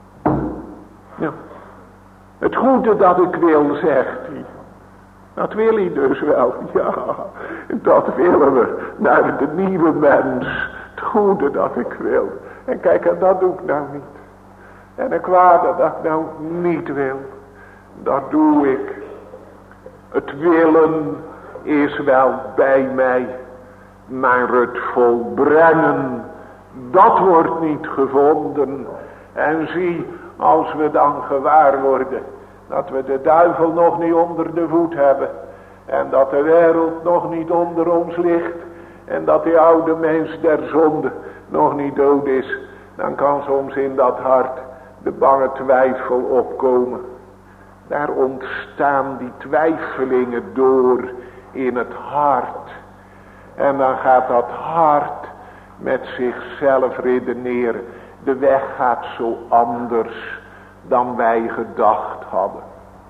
Ja. Het goede dat ik wil, zegt hij. Dat wil hij dus wel. Ja, dat willen we naar de nieuwe mens. Het goede dat ik wil. En kijk, en dat doe ik nou niet. En het kwade dat ik nou niet wil, dat doe ik. Het willen is wel bij mij, maar het volbrengen, dat wordt niet gevonden. En zie, als we dan gewaar worden dat we de duivel nog niet onder de voet hebben, en dat de wereld nog niet onder ons ligt, en dat die oude mens der zonde nog niet dood is, dan kan soms in dat hart de bange twijfel opkomen. Daar ontstaan die twijfelingen door in het hart. En dan gaat dat hart met zichzelf redeneren. De weg gaat zo anders dan wij gedacht hadden.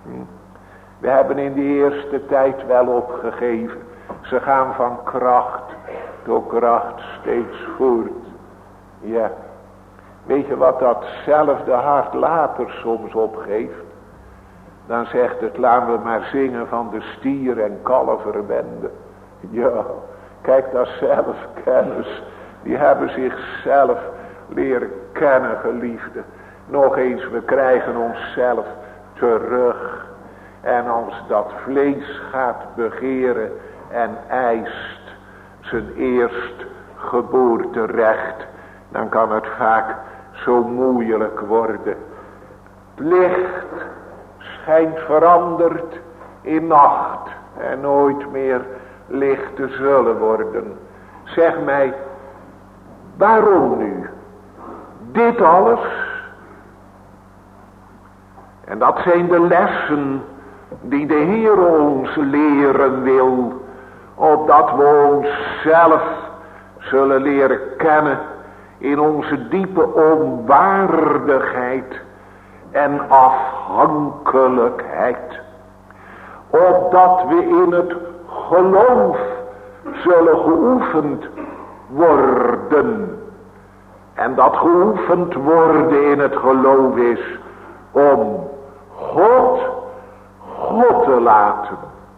We hebben in de eerste tijd wel opgegeven. Ze gaan van kracht tot kracht steeds voort. Ja. Weet je wat datzelfde hart later soms opgeeft? Dan zegt het, laten we maar zingen van de stier en kalverbende. Ja, kijk, dat zelfkennis. Die hebben zichzelf leren kennen, geliefde. Nog eens, we krijgen onszelf terug. En als dat vlees gaat begeren en eist zijn eerstgeboorterecht, dan kan het vaak zo moeilijk worden. Het licht schijnt veranderd in nacht en nooit meer licht te zullen worden. Zeg mij, waarom nu? Dit alles? En dat zijn de lessen die de Heer ons leren wil, opdat we onszelf zullen leren kennen in onze diepe onwaardigheid en afhankelijkheid. Opdat we in het geloof zullen geoefend worden. En dat geoefend worden in het geloof is om God te laten.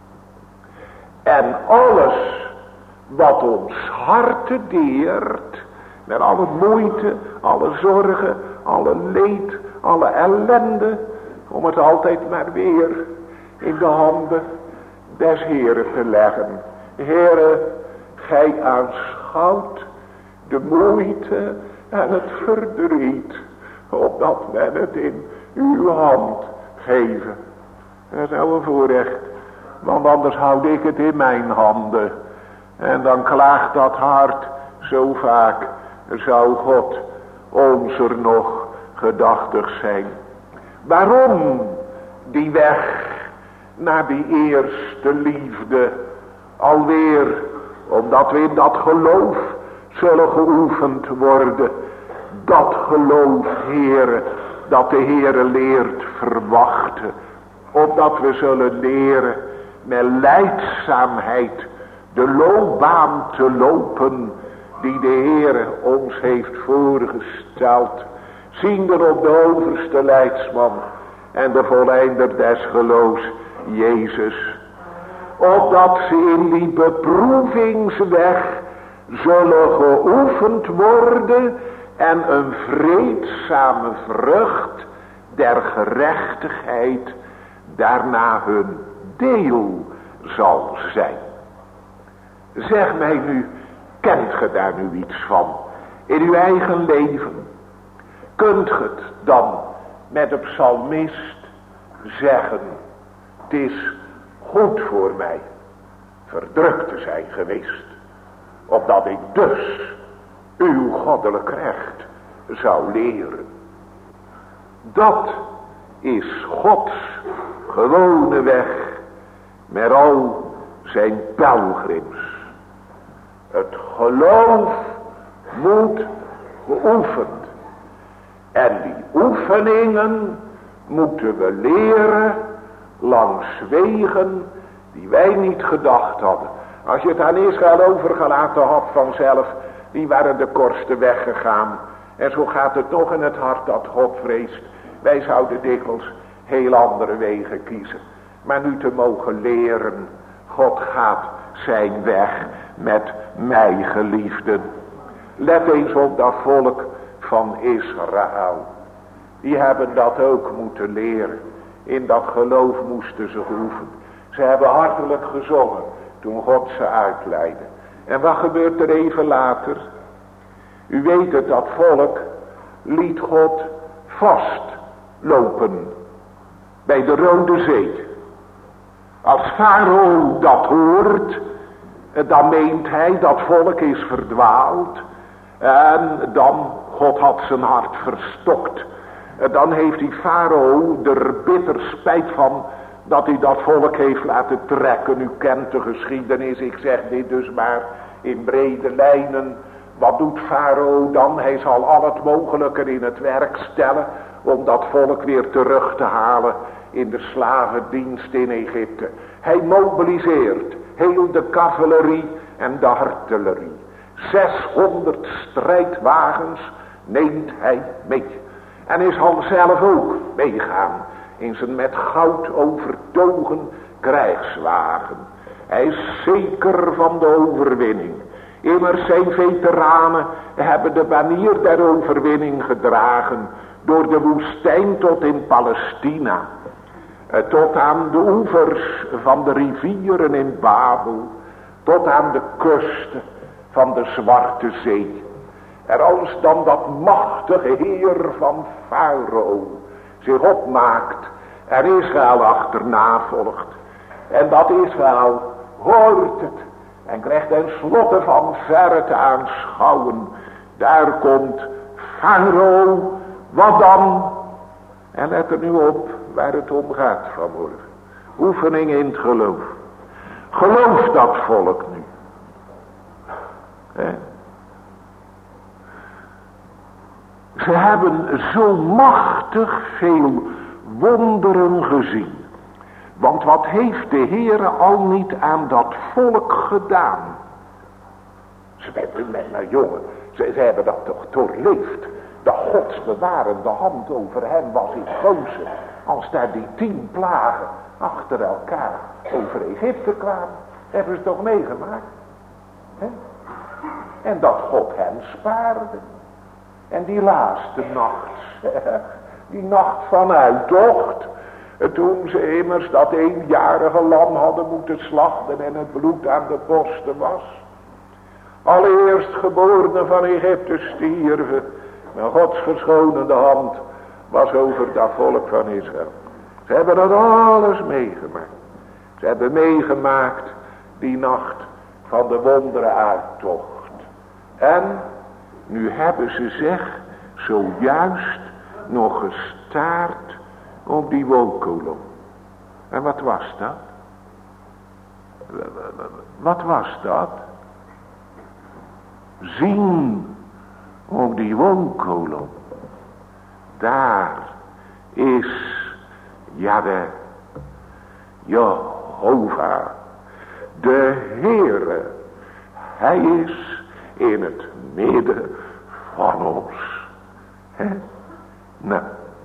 En alles wat ons hart deert, met alle moeite, alle zorgen, alle leed, alle ellende, om het altijd maar weer in de handen des Heeren te leggen. Heere, gij aanschouwt de moeite en het verdriet, opdat men het in uw hand geven. Dat is nou een voorrecht, want anders houd ik het in mijn handen. En dan klaagt dat hart zo vaak, zou God ons er nog gedachtig zijn. Waarom die weg naar die eerste liefde? Alweer, omdat we in dat geloof zullen geoefend worden. Dat geloof, Heere, dat de Heere leert verwachten. Opdat we zullen leren met lijdzaamheid de loopbaan te lopen die de Heere ons heeft voorgesteld. Ziende op de overste leidsman en de voleinder des geloofs, Jezus. Opdat ze in die beproevingsweg zullen geoefend worden en een vreedzame vrucht der gerechtigheid daarna hun deel zal zijn. Zeg mij nu, kent ge daar nu iets van in uw eigen leven? Kunt ge het dan met de psalmist zeggen, het is goed voor mij verdrukt te zijn geweest, opdat ik dus uw goddelijk recht zou leren. Dat is Gods gewone weg met al zijn pelgrims. Het geloof moet geoefend. En die oefeningen moeten we leren langs wegen die wij niet gedacht hadden. Als je het aan Israël overgelaten had vanzelf, die waren de kortste weggegaan. En zo gaat het nog in het hart dat God vreest. Wij zouden dikwijls heel andere wegen kiezen. Maar nu te mogen leren, God gaat zijn weg met mij geliefden. Let eens op dat volk van Israël. Die hebben dat ook moeten leren. In dat geloof moesten ze groeven. Ze hebben hartelijk gezongen toen God ze uitleidde. En wat gebeurt er even later? U weet het, dat volk liet God vastlopen bij de Rode Zee. Als Farao dat hoort, dan meent hij dat volk is verdwaald. En dan, God had zijn hart verstokt. Dan heeft die Farao er bitter spijt van dat hij dat volk heeft laten trekken. U kent de geschiedenis, ik zeg dit dus maar in brede lijnen. Wat doet Farao dan? Hij zal al het mogelijke in het werk stellen om dat volk weer terug te halen in de slavendienst in Egypte. Hij mobiliseert heel de cavalerie en de artillerie. 600 strijdwagens neemt hij mee. En hij zal zelf ook meegaan in zijn met goud overtogen krijgswagen. Hij is zeker van de overwinning. Immers zijn veteranen hebben de banier der overwinning gedragen door de woestijn tot in Palestina. Tot aan de oevers van de rivieren in Babel. Tot aan de kusten van de Zwarte Zee. En als dan dat machtige heer van Farao zich opmaakt en Israël achterna volgt. En dat Israël hoort het en krijgt tenslotte van verre te aanschouwen. Daar komt Farao, wat dan? En let er nu op waar het om gaat vanmorgen. Oefening in het geloof. Geloof dat volk nu. Ze hebben zo machtig veel wonderen gezien. Want wat heeft de Heere al niet aan dat volk gedaan? Ze hebben dat toch doorleefd. De godsbewarende hand over hen was in Gozen. Als daar die 10 plagen achter elkaar over Egypte kwamen. Hebben ze toch meegemaakt? He? En dat God hen spaarde. En die laatste nacht, die nacht van uittocht, toen ze immers dat eenjarige lam hadden moeten slachten en het bloed aan de posten was. Allereerst geborenen van Egypte stierven, maar Gods verschonende hand was over dat volk van Israël. Ze hebben dat alles meegemaakt. Ze hebben meegemaakt die nacht van de wonderen uittocht. En nu hebben ze zich zojuist nog gestaard op die wolkkolom. En wat was dat? Wat was dat? Zien op die wolkkolom. Daar is Jahweh, Jehovah, de Heere. Hij is in het midden van ons. He? Nou.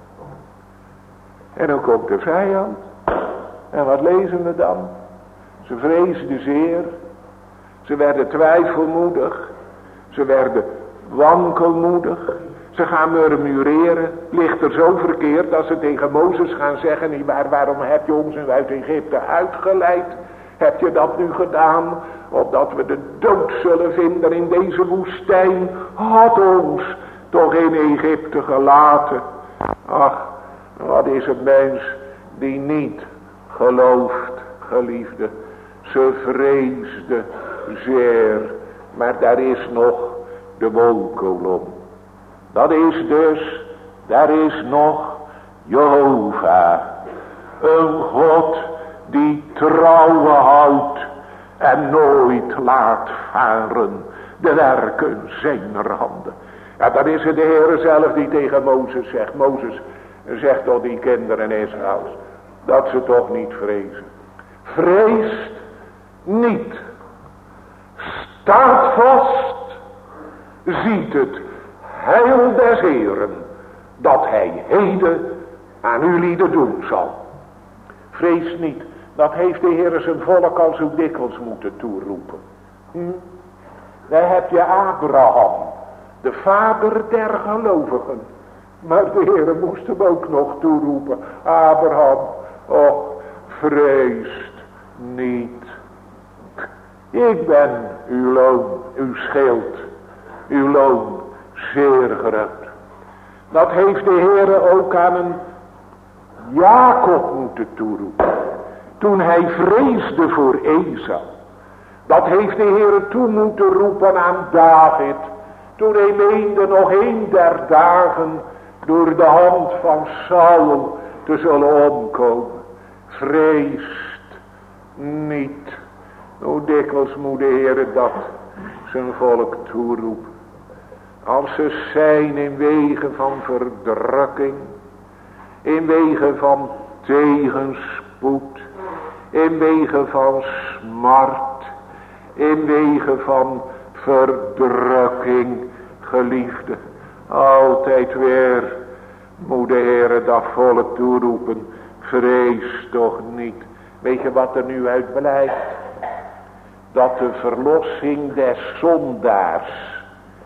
En dan komt de vijand. En wat lezen we dan? Ze vreesden zeer. Ze werden twijfelmoedig. Ze werden wankelmoedig. Ze gaan murmureren. Ligt er zo verkeerd dat ze tegen Mozes gaan zeggen. Nietwaar, waarom heb je ons uit Egypte uitgeleid? Heb je dat nu gedaan? Opdat we de dood zullen vinden in deze woestijn. Had ons toch in Egypte gelaten. Ach, wat is het mens die niet gelooft, geliefde. Ze vreesde zeer. Maar daar is nog de wolkkolom. Dat is dus, daar is nog Jehovah. Een God die trouw houdt en nooit laat varen de werken zijner handen. Ja, dan is het de Heere zelf die tegen Mozes zegt. Mozes, zeg tot die kinderen Israëls. dat ze toch niet vrezen. Vreest niet. Staat vast. Ziet het heil des Heeren, dat hij heden aan u lieden doen zal. Vrees niet. Dat heeft de Heer zijn volk al zo dikwijls moeten toeroepen. Daar heb je Abraham, de vader der gelovigen. Maar de Heer moest hem ook nog toeroepen. Abraham, och, vreest niet. Ik ben uw loon, uw schild, uw loon zeer groot. Dat heeft de Heer ook aan een Jacob moeten toeroepen. Toen hij vreesde voor Esau. Dat heeft de Heer toe moeten roepen aan David. Toen hij meende nog 1 der dagen door de hand van Saul te zullen omkomen. Vreest niet. Hoe dikwijls moet de Heer dat zijn volk toeroepen. Als ze zijn in wegen van verdrukking. In wegen van tegenspoed. In wegen van smart. In wegen van verdrukking, geliefde. Altijd weer moet de Heer dat volk toeroepen. Vrees toch niet. Weet je wat er nu uit blijkt? Dat de verlossing des zondaars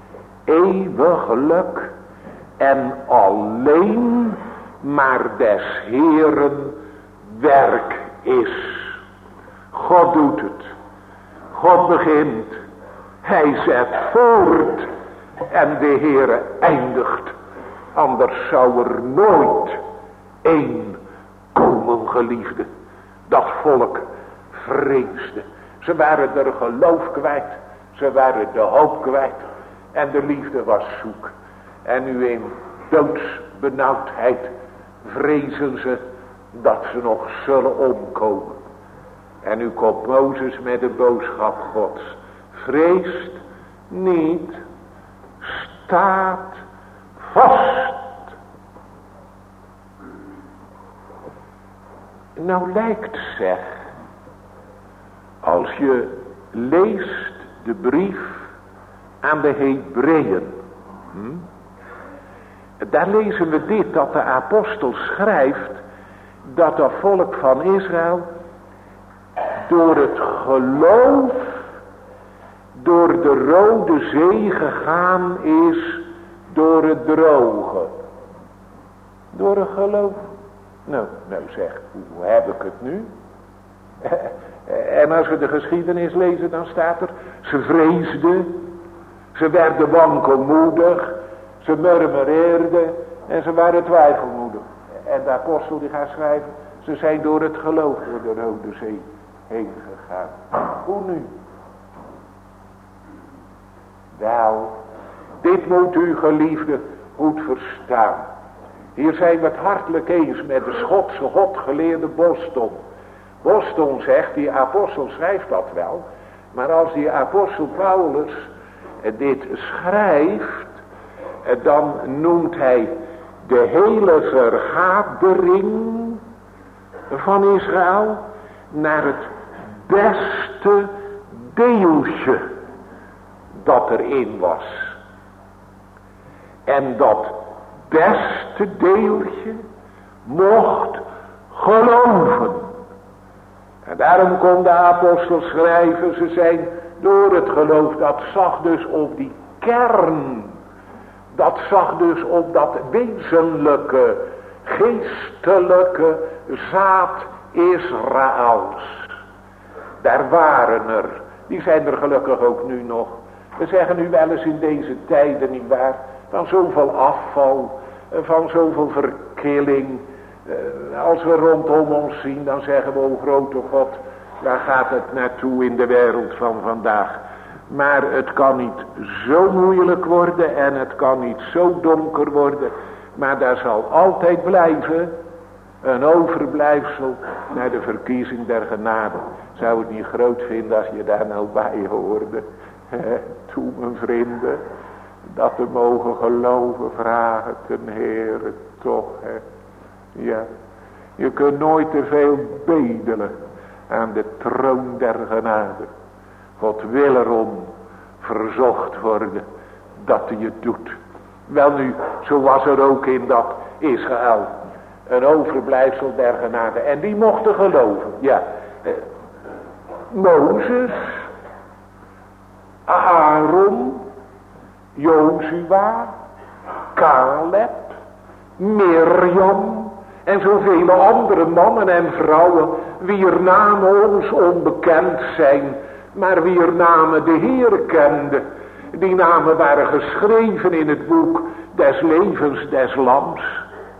eeuwiglijk en alleen maar des Heeren werk is. God doet het. God begint. Hij zet voort. En de Heere eindigt. Anders zou er nooit 1 komen, geliefde. Dat volk vreesde. Ze waren er geloof kwijt. Ze waren de hoop kwijt. En de liefde was zoek. En nu in doodsbenauwdheid vrezen ze dat ze nog zullen omkomen. En nu komt Mozes met de boodschap Gods. Vreest niet, staat vast. Nou lijkt zeg, als je leest de brief aan de Hebreeën. Daar lezen we dit, dat de apostel schrijft dat het volk van Israël door het geloof door de Rode Zee gegaan is door het droge. Door het geloof. Nou zeg, hoe heb ik het nu? En als we de geschiedenis lezen, dan staat er, ze vreesden, ze werden wankelmoedig, ze murmureerden en ze waren twijfelmoedig. En de apostel die gaat schrijven, ze zijn door het geloof door de Rode Zee heen gegaan. Hoe nu? Wel, dit moet u geliefde goed verstaan. Hier zijn we het hartelijk eens met de Schotse godgeleerde Boston. Boston zegt, die apostel schrijft dat wel. Maar als die apostel Paulus dit schrijft, dan noemt hij de hele vergadering van Israël naar het beste deeltje dat erin was. En dat beste deeltje mocht geloven. En daarom kon de apostel schrijven, ze zijn door het geloof, dat zag dus op die kern. Dat zag dus op dat wezenlijke, geestelijke zaad Israëls. Daar waren er, die zijn er gelukkig ook nu nog. We zeggen nu wel eens in deze tijden, nietwaar, van zoveel afval, van zoveel verkilling. Als we rondom ons zien, dan zeggen we, o grote God, waar gaat het naartoe in de wereld van vandaag? Maar het kan niet zo moeilijk worden en het kan niet zo donker worden. Maar daar zal altijd blijven een overblijfsel naar de verkiezing der genade. Zou het niet groot vinden als je daar nou bij hoorde? Toe mijn vrienden, dat we mogen geloven, vragen ten Heere toch. Ja, Je kunt nooit te veel bedelen aan de troon der genade. God wil erom verzocht worden dat hij het doet. Wel nu, zo was er ook in dat Israël een overblijfsel der genade. En die mochten geloven. Ja, Mozes, Aaron, Jozua, Caleb, Mirjam en zoveel andere mannen en vrouwen, wier namen ons onbekend zijn, maar wier namen de Heer kende. Die namen waren geschreven in het boek des levens des lams.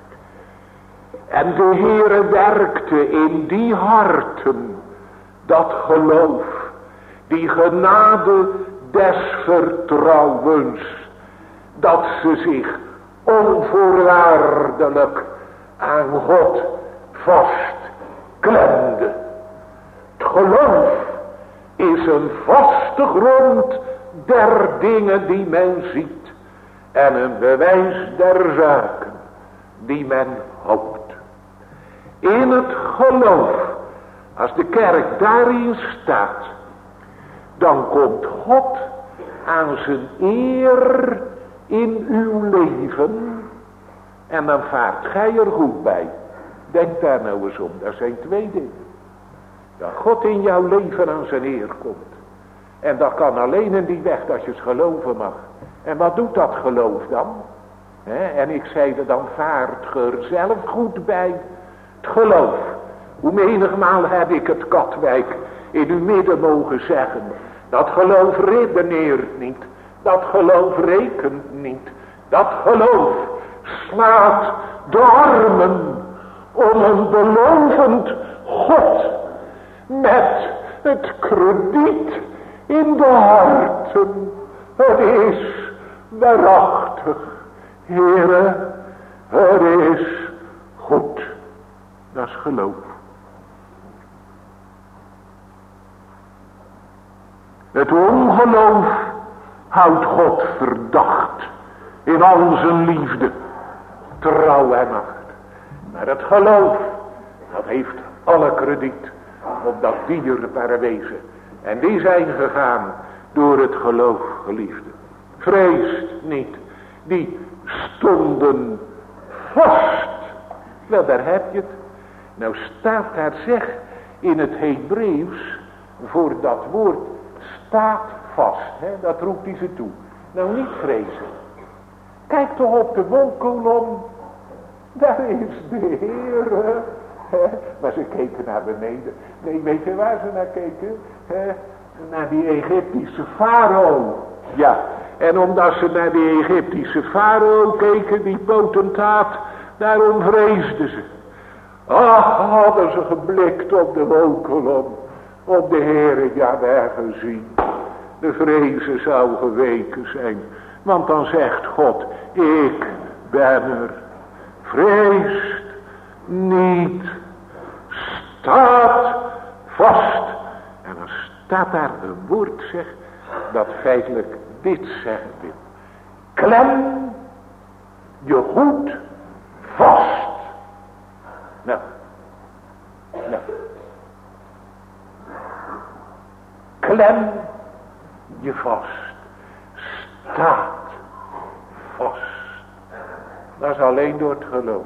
En de Heere werkte in die harten dat geloof, die genade des vertrouwens, dat ze zich onvoorwaardelijk aan God vastklemden. Het geloof is een vaste grond der dingen die men ziet en een bewijs der zaken die men hoopt. In het geloof, als de kerk daarin staat, dan komt God aan zijn eer in uw leven en dan vaart gij er goed bij. Denk daar nou eens om, dat zijn twee dingen. Dat God in jouw leven aan zijn eer komt. En dat kan alleen in die weg dat je het geloven mag. En wat doet dat geloof dan? En ik zei er dan vaart ge er zelf goed bij. Het geloof. Hoe menigmaal heb ik het Katwijk in uw midden mogen zeggen. Dat geloof redeneert niet. Dat geloof rekent niet. Dat geloof slaat de armen om een belovend God met het krediet in de harten. Het is waarachtig, Heere, het is goed. Dat is geloof. Het ongeloof houdt God verdacht in al zijn liefde, trouw en macht. Maar het geloof, dat heeft alle krediet op dat dierbare wezen. En die zijn gegaan door het geloof, geliefde. Vreest niet, die stonden vast. Wel, daar heb je het. Nou staat daar zeg in het Hebreeuws voor dat woord staat vast. Dat roept hij ze toe. Nou, niet vrezen. Kijk toch op de wolkolom. Daar is de Heer. Maar ze keken naar beneden. Nee, weet je waar ze naar keken? Naar die Egyptische farao. Ja, en omdat ze naar die Egyptische farao keken, die potentaat, daarom vreesden ze. Ach, hadden ze geblikt op de wolkolom, op de Heere Jahweh gezien. De vrezen zou geweken zijn. Want dan zegt God, ik ben er. Vreest niet. Staat vast. En dan staat daar een woord, zeg, dat feitelijk dit zeggen wil. Klem je goed vast. Nou. Klem je vast. Staat vast. Dat is alleen door het geloof.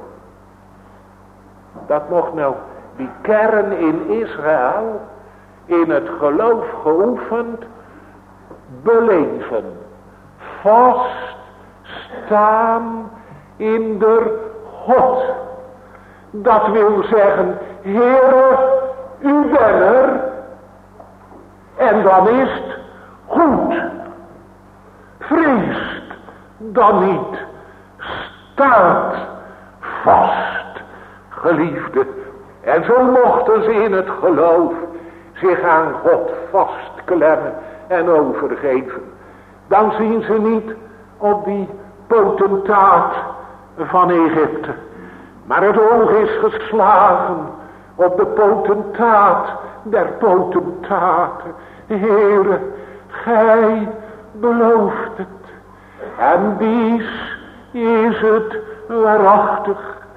Dat mocht nou die kern in Israël in het geloof geoefend beleven. Vast staan in de God. Dat wil zeggen, Heere, u bent er. En dan is het goed. Vreest dan niet. Staat vast, geliefde. En zo mochten ze in het geloof zich aan God vastklemmen en overgeven. Dan zien ze niet op die potentaat van Egypte. Maar het oog is geslagen op de potentaat der potentaten. Heere, gij belooft het. En dies is het waarachtig.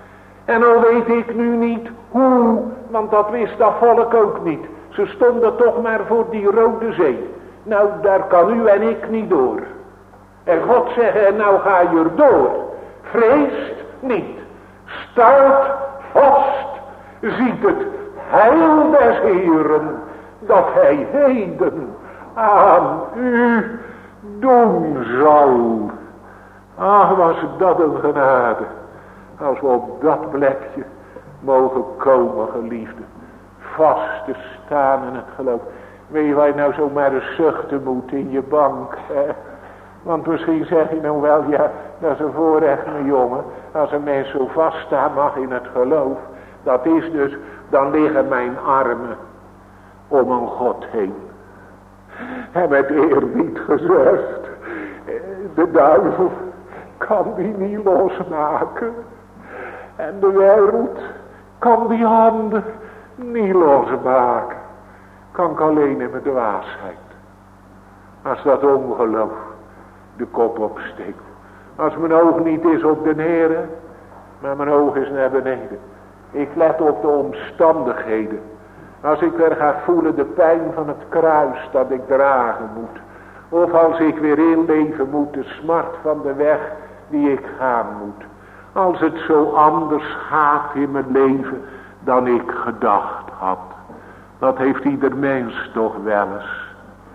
En al weet ik nu niet hoe, want dat wist dat volk ook niet. Ze stonden toch maar voor die Rode Zee. Nou, daar kan u en ik niet door. En God zegt, en nou ga je erdoor. Vreest niet. Staat vast. Ziet het heil des Heeren, dat hij heden aan u doen zal. Ach, was dat een genade. Als we op dat plekje mogen komen, geliefde. Vast te staan in het geloof. Weet je waar je nou zomaar eens zuchten moet in je bank, hè? Want misschien zeg je nou wel, ja, dat is een voorrecht, mijn jongen. Als een mens zo vaststaan mag in het geloof. Dat is dus, dan liggen mijn armen om een God heen. En met eerbied gezegd, de duivel kan die niet losmaken. En de wereld kan die handen niet losmaken. Kan ik alleen in mijn dwaasheid. Als dat ongeloof de kop opsteekt. Als mijn oog niet is op de Heere, maar mijn oog is naar beneden. Ik let op de omstandigheden. Als ik weer ga voelen de pijn van het kruis dat ik dragen moet. Of als ik weer inleven moet de smart van de weg die ik gaan moet. Als het zo anders gaat in mijn leven dan ik gedacht had. Dat heeft ieder mens toch wel eens.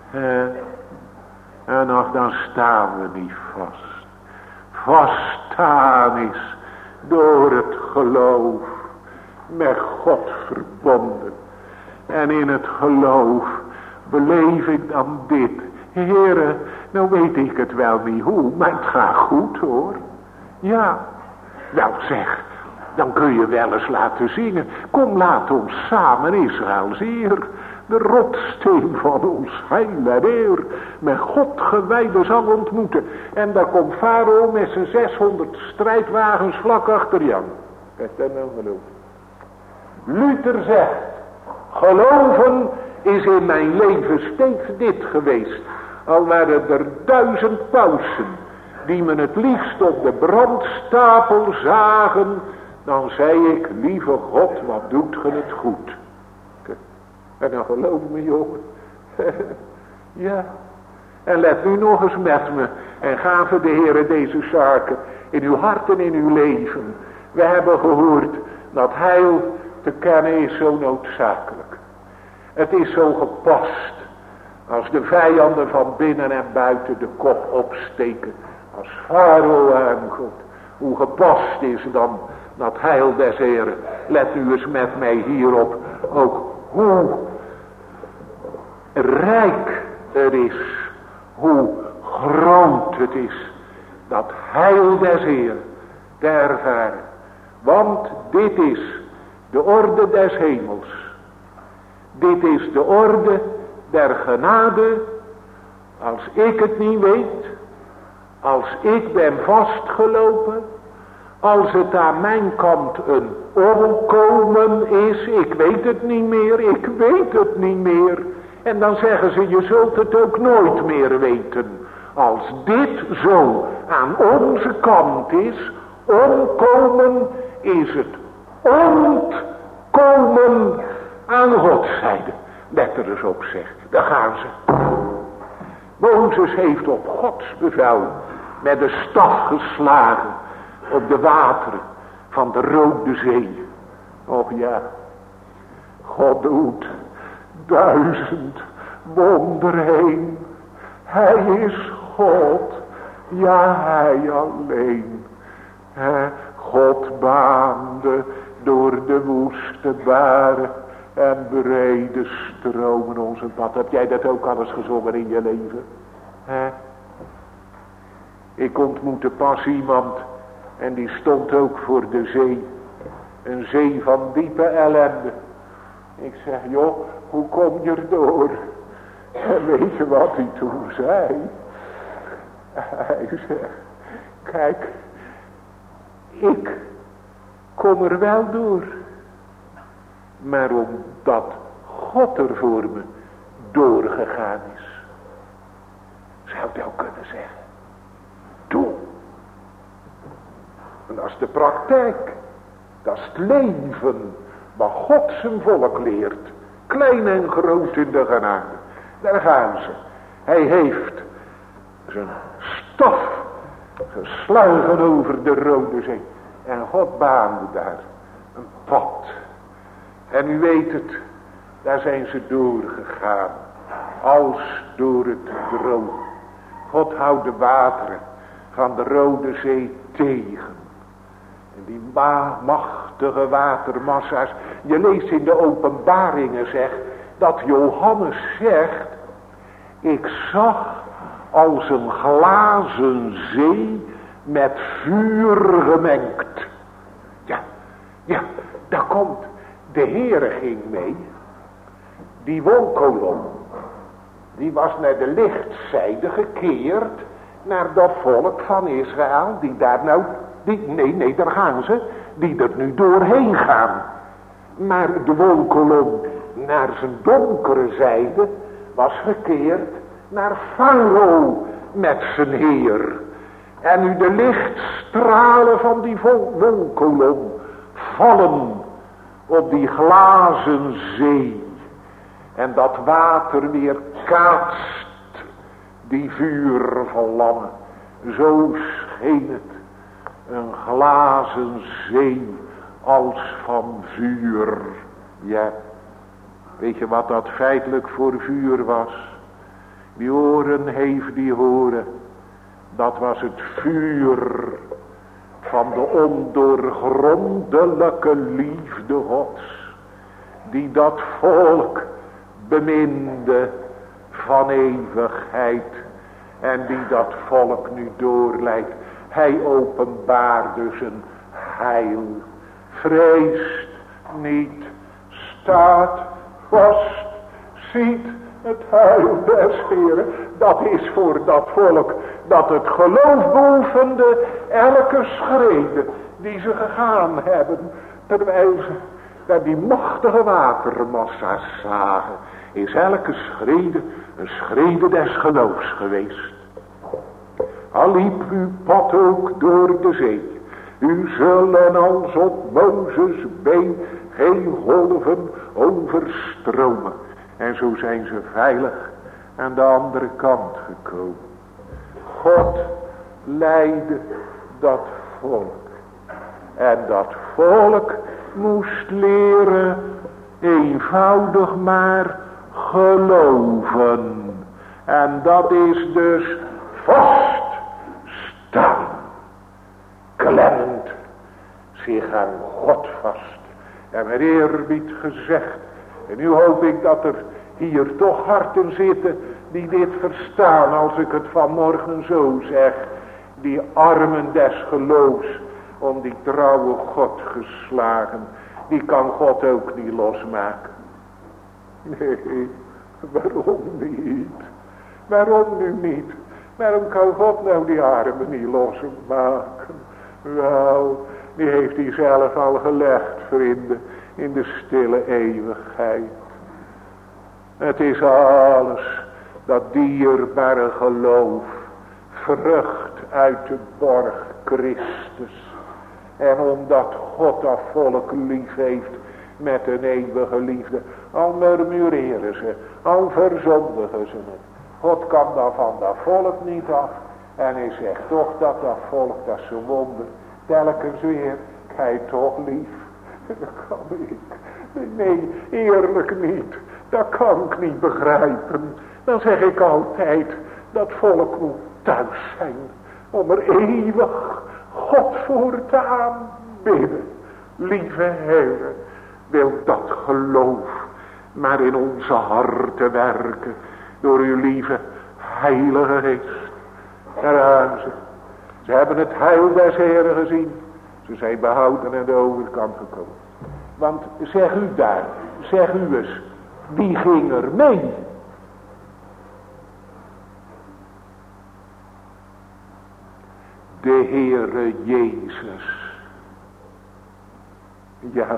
En ach, dan staan we niet vast. Vaststaan is door het geloof met God verbonden. En in het geloof beleef ik dan dit. Heere, nou weet ik het wel niet hoe, maar het gaat goed hoor. Ja, wel zeg, dan kun je wel eens laten zingen. Kom, laat ons samen Israëls eer, de rotsteen van ons heil en eer, met God gewijde zal ontmoeten. En daar komt Farao met zijn 600 strijdwagens vlak achter Jan. Kijk daar nou geloof. Luther zegt, geloven is in mijn leven steeds dit geweest. Al waren er 1000 pausen die me het liefst op de brandstapel zagen, dan zei ik, lieve God, wat doet ge het goed. En dan geloof me, jongen. Ja. En let nu nog eens met me. En gaven de Heere deze zaken in uw hart en in uw leven. We hebben gehoord dat heil te kennen is zo noodzakelijk. Het is zo gepast. Als de vijanden van binnen en buiten de kop opsteken. Als Farao aankomt. Hoe gepast is dan dat heil des Heeren. Let nu eens met mij hierop. Ook hoe rijk het is. Hoe groot het is. Dat heil des Heeren te ervaren. Want dit is de orde des hemels. Dit is de orde der genade. Als ik het niet weet. Als ik ben vastgelopen. Als het aan mijn kant een omkomen is. Ik weet het niet meer. Ik weet het niet meer. En dan zeggen ze, je zult het ook nooit meer weten. Als dit zo aan onze kant is. Omkomen is het ontkomen aan Gods zijde. Let er eens op zeg. Daar gaan ze. Mozes heeft op Gods bevel met de staf geslagen op de wateren van de Rode Zee. Och ja, God doet 1000 wonderen heen. Hij is God, ja hij alleen. God baande door de woeste baren en brede stromen onze pad. Heb jij dat ook alles gezongen in je leven? Ik ontmoette pas iemand en die stond ook voor de zee. Een zee van diepe ellende. Ik zeg, joh, hoe kom je erdoor? En weet je wat hij toen zei? Hij zegt, kijk, ik kom er wel door. Maar omdat God er voor me doorgegaan is. Zou ik ook kunnen zeggen. Doe. En dat is de praktijk. Dat is het leven wat God zijn volk leert. Klein en groot in de genade. Daar gaan ze. Hij heeft zijn staf geslagen over de Rode Zee. En God baande daar een pad. En u weet het, daar zijn ze doorgegaan. Als door het droom. God houdt de wateren van de Rode Zee tegen. En die machtige watermassa's. Je leest in de Openbaringen dat Johannes zegt. Ik zag als een glazen zee met vuur gemengd. Ja, daar komt. De Heere ging mee. Die wolkolom. Die was naar de lichtzijde gekeerd. Naar dat volk van Israël. Die daar nou. Nee, daar gaan ze. Die er nu doorheen gaan. Maar de wolkolom naar zijn donkere zijde was gekeerd naar Farao met zijn heer. En nu de lichtstralen van die wolkolom vallen op die glazen zee. En dat water weer kaatst die vuurvlammen. Zo scheen het. Een glazen zee als van vuur. Ja, weet je wat dat feitelijk voor vuur was? Die oren heeft die horen. Dat was het vuur van de ondoorgrondelijke liefde Gods. Die dat volk beminde van eeuwigheid. En die dat volk nu doorleidt. Hij openbaarde zijn heil. Vreest niet, staat vast, ziet het heil des Heeren. Dat is voor dat volk dat het geloof beoefende elke schrede die ze gegaan hebben. Terwijl ze naar die machtige watermassa's zagen. Is elke schrede een schrede des geloofs geweest. Al liep uw pad ook door de zee. U zullen als op Mozes been geen golven overstromen. En zo zijn ze veilig aan de andere kant gekomen. God leidde dat volk. En dat volk moest leren eenvoudig maar geloven. En dat is dus vast staan. Klemmend zich aan God vast. En met eerbied gezegd. En nu hoop ik dat er hier toch harten zitten die dit verstaan als ik het vanmorgen zo zeg. Die armen des geloofs om die trouwe God geslagen. Die kan God ook niet losmaken. Nee, waarom niet? Waarom nu niet? Waarom kan God nou die armen niet losmaken? Wel, die heeft hij zelf al gelegd, vrienden, in de stille eeuwigheid. Het is alles dat dierbare geloof, vrucht uit de borg Christus. En omdat God dat volk lief heeft met een eeuwige liefde, al murmureren ze, al verzondigen ze het. God kan dan van dat volk niet af. En hij zegt toch dat volk, dat is een wonder. Telkens weer, gij toch lief. Dat kan ik. Nee, eerlijk niet. Dat kan ik niet begrijpen. Dan zeg ik altijd, dat volk moet thuis zijn. Om er eeuwig God voor te aanbidden. Lieve Heer, wil dat geloof maar in onze harten werken. Door uw lieve heilige geest. Daar gaan ze. Ze hebben het heil des Heeren gezien. Ze zijn behouden aan de overkant gekomen. Want zeg u daar, zeg u eens, wie ging er mee? De Heere Jezus. Ja,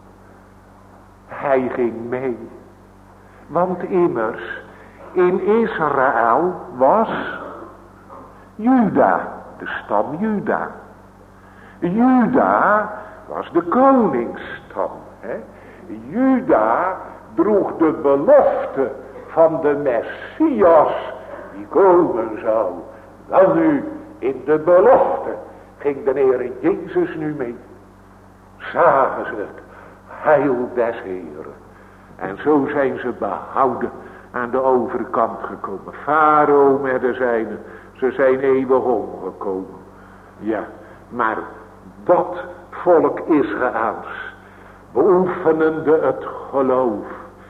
hij ging mee. Want immers, in Israël was Juda, de stam Juda. Juda was de koningsstam. Hè? Juda droeg de belofte van de Messias die komen zou. Dan nu, in de belofte ging de Heer Jezus nu mee. Zagen ze het heil des Heeren. En zo zijn ze behouden aan de overkant gekomen. Farao met de zijnen, ze zijn eeuwig omgekomen. Ja, maar dat volk Israëls, beoefenende het geloof,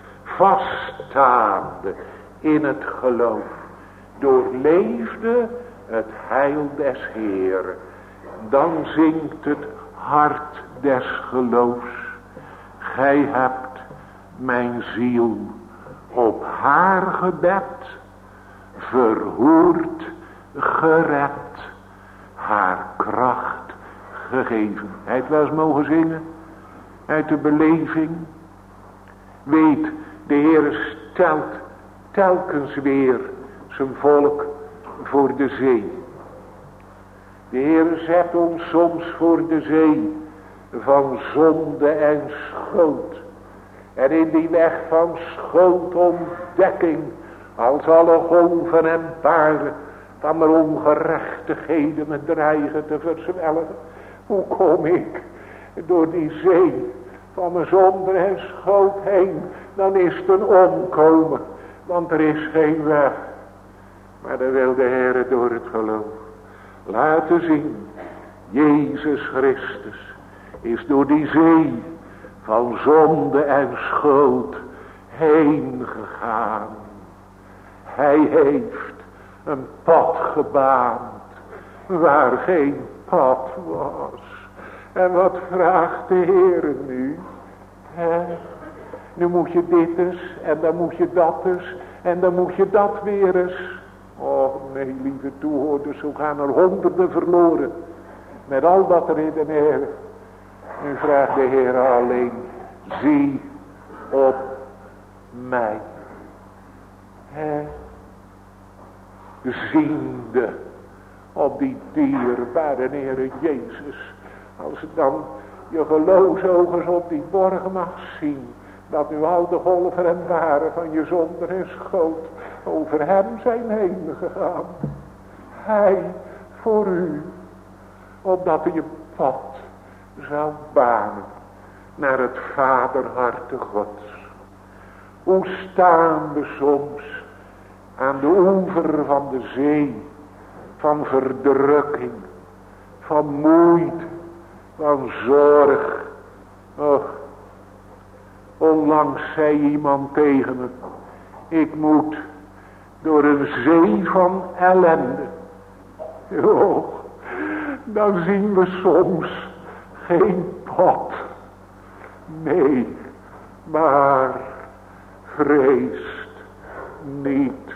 vaststaande in het geloof, doorleefde het heil des Heeren. Dan zingt het hart des geloofs. Gij hebt mijn ziel op haar gebed, verhoord, gered, haar kracht gegeven. Hij heeft wel eens mogen zingen uit de beleving. Weet, de Heer stelt telkens weer zijn volk voor de zee. De Heer zet ons soms voor de zee van zonde en schuld. En in die weg van schuldontdekking, als alle golven en baren van mijn ongerechtigheden me dreigen te verzwelgen. Hoe kom ik door die zee van mijn zonde en schuld heen? Dan is het een omkomen, want er is geen weg. Maar dan wil de Heer door het geloof laten zien. Jezus Christus is door die zee van zonde en schuld heen gegaan. Hij heeft een pad gebaand waar geen pad was. En wat vraagt de Heer nu? Nu moet je dit eens en dan moet je dat eens en dan moet je dat weer eens. Oh nee, lieve toehoorders, zo gaan er honderden verloren met al dat redeneren. Nu vraagt de Heer alleen, zie op mij. Ziende op die dierbare Heer Jezus. Als je dan je geloofsogen op die borg mag zien. Dat nu al de golven en baren van je zonde en schuld over hem zijn heen gegaan. Hij voor u. Opdat u je pad zou banen naar het vaderharte Gods. Hoe staan we soms aan de oever van de zee, van verdrukking, van moeite, van zorg. Och, onlangs zei iemand tegen me, ik moet door een zee van ellende. Och, dan zien we soms geen pad. Nee, maar vreest niet.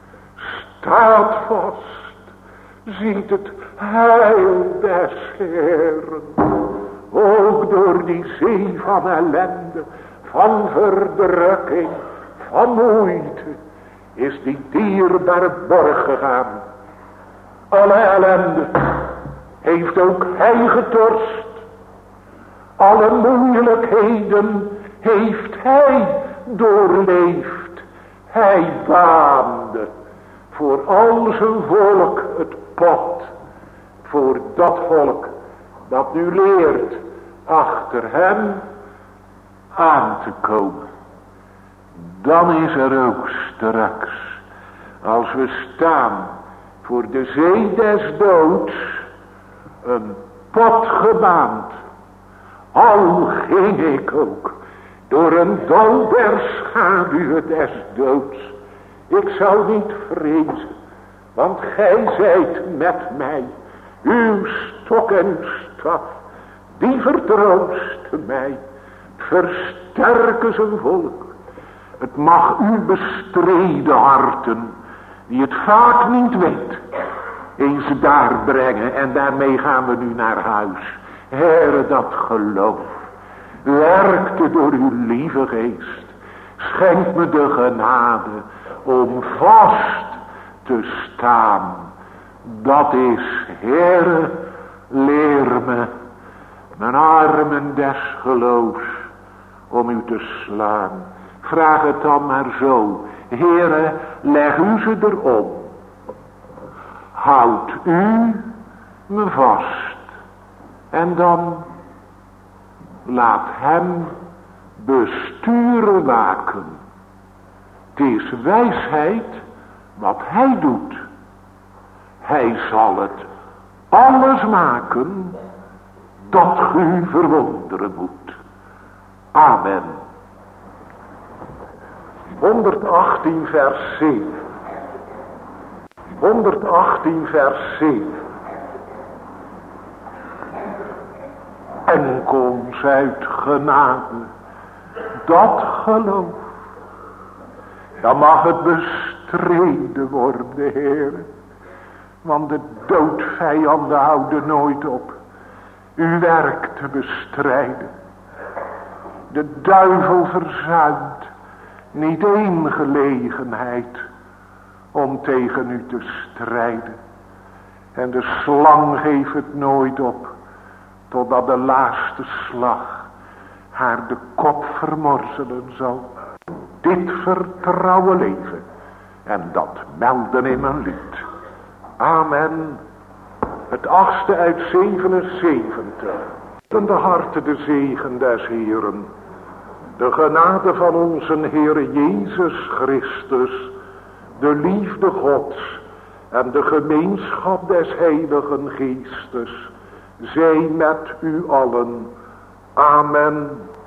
Staat vast. Ziet het heil des Heeren. Ook door die zee van ellende, van verdrukking, van moeite, is die dierbare borg gegaan. Alle ellende heeft ook hij getorst. Alle moeilijkheden heeft hij doorleefd. Hij baande voor al zijn volk het pad. Voor dat volk dat nu leert achter hem aan te komen. Dan is er ook straks, als we staan voor de zee des doods, een pad gebaand. Al ging ik ook door een dal der schaduw des doods. Ik zou niet vrezen, want gij zijt met mij. Uw stok en staf, die vertroosten mij. Versterken zijn volk. Het mag u bestreden harten, die het vaak niet weet, eens daar brengen. En daarmee gaan we nu naar huis. Heere, dat geloof werkte door uw lieve geest. Schenk me de genade om vast te staan. Dat is, Heere, leer me mijn armen des geloofs om u te slaan. Vraag het dan maar zo. Heere, leg u ze erom. Houd u me vast. En dan laat hem besturen waken. Het is wijsheid wat hij doet. Hij zal het alles maken dat u verwonderen moet. Amen. 118 vers 7. 118 vers 7. Enkels uit genade, dat geloof. Dan mag het bestreden worden, Heer. Want de doodvijanden houden nooit op uw werk te bestrijden. De duivel verzuimt niet één gelegenheid om tegen u te strijden. En de slang geeft het nooit op, totdat de laatste slag haar de kop vermorzelen zal. Dit vertrouwen leven en dat melden in mijn lied. Amen. Het 8e uit 77. In de harten de zegen des Heeren. De genade van onze Heere Jezus Christus. De liefde Gods. En de gemeenschap des Heiligen Geestes. Zij met u allen. Amen.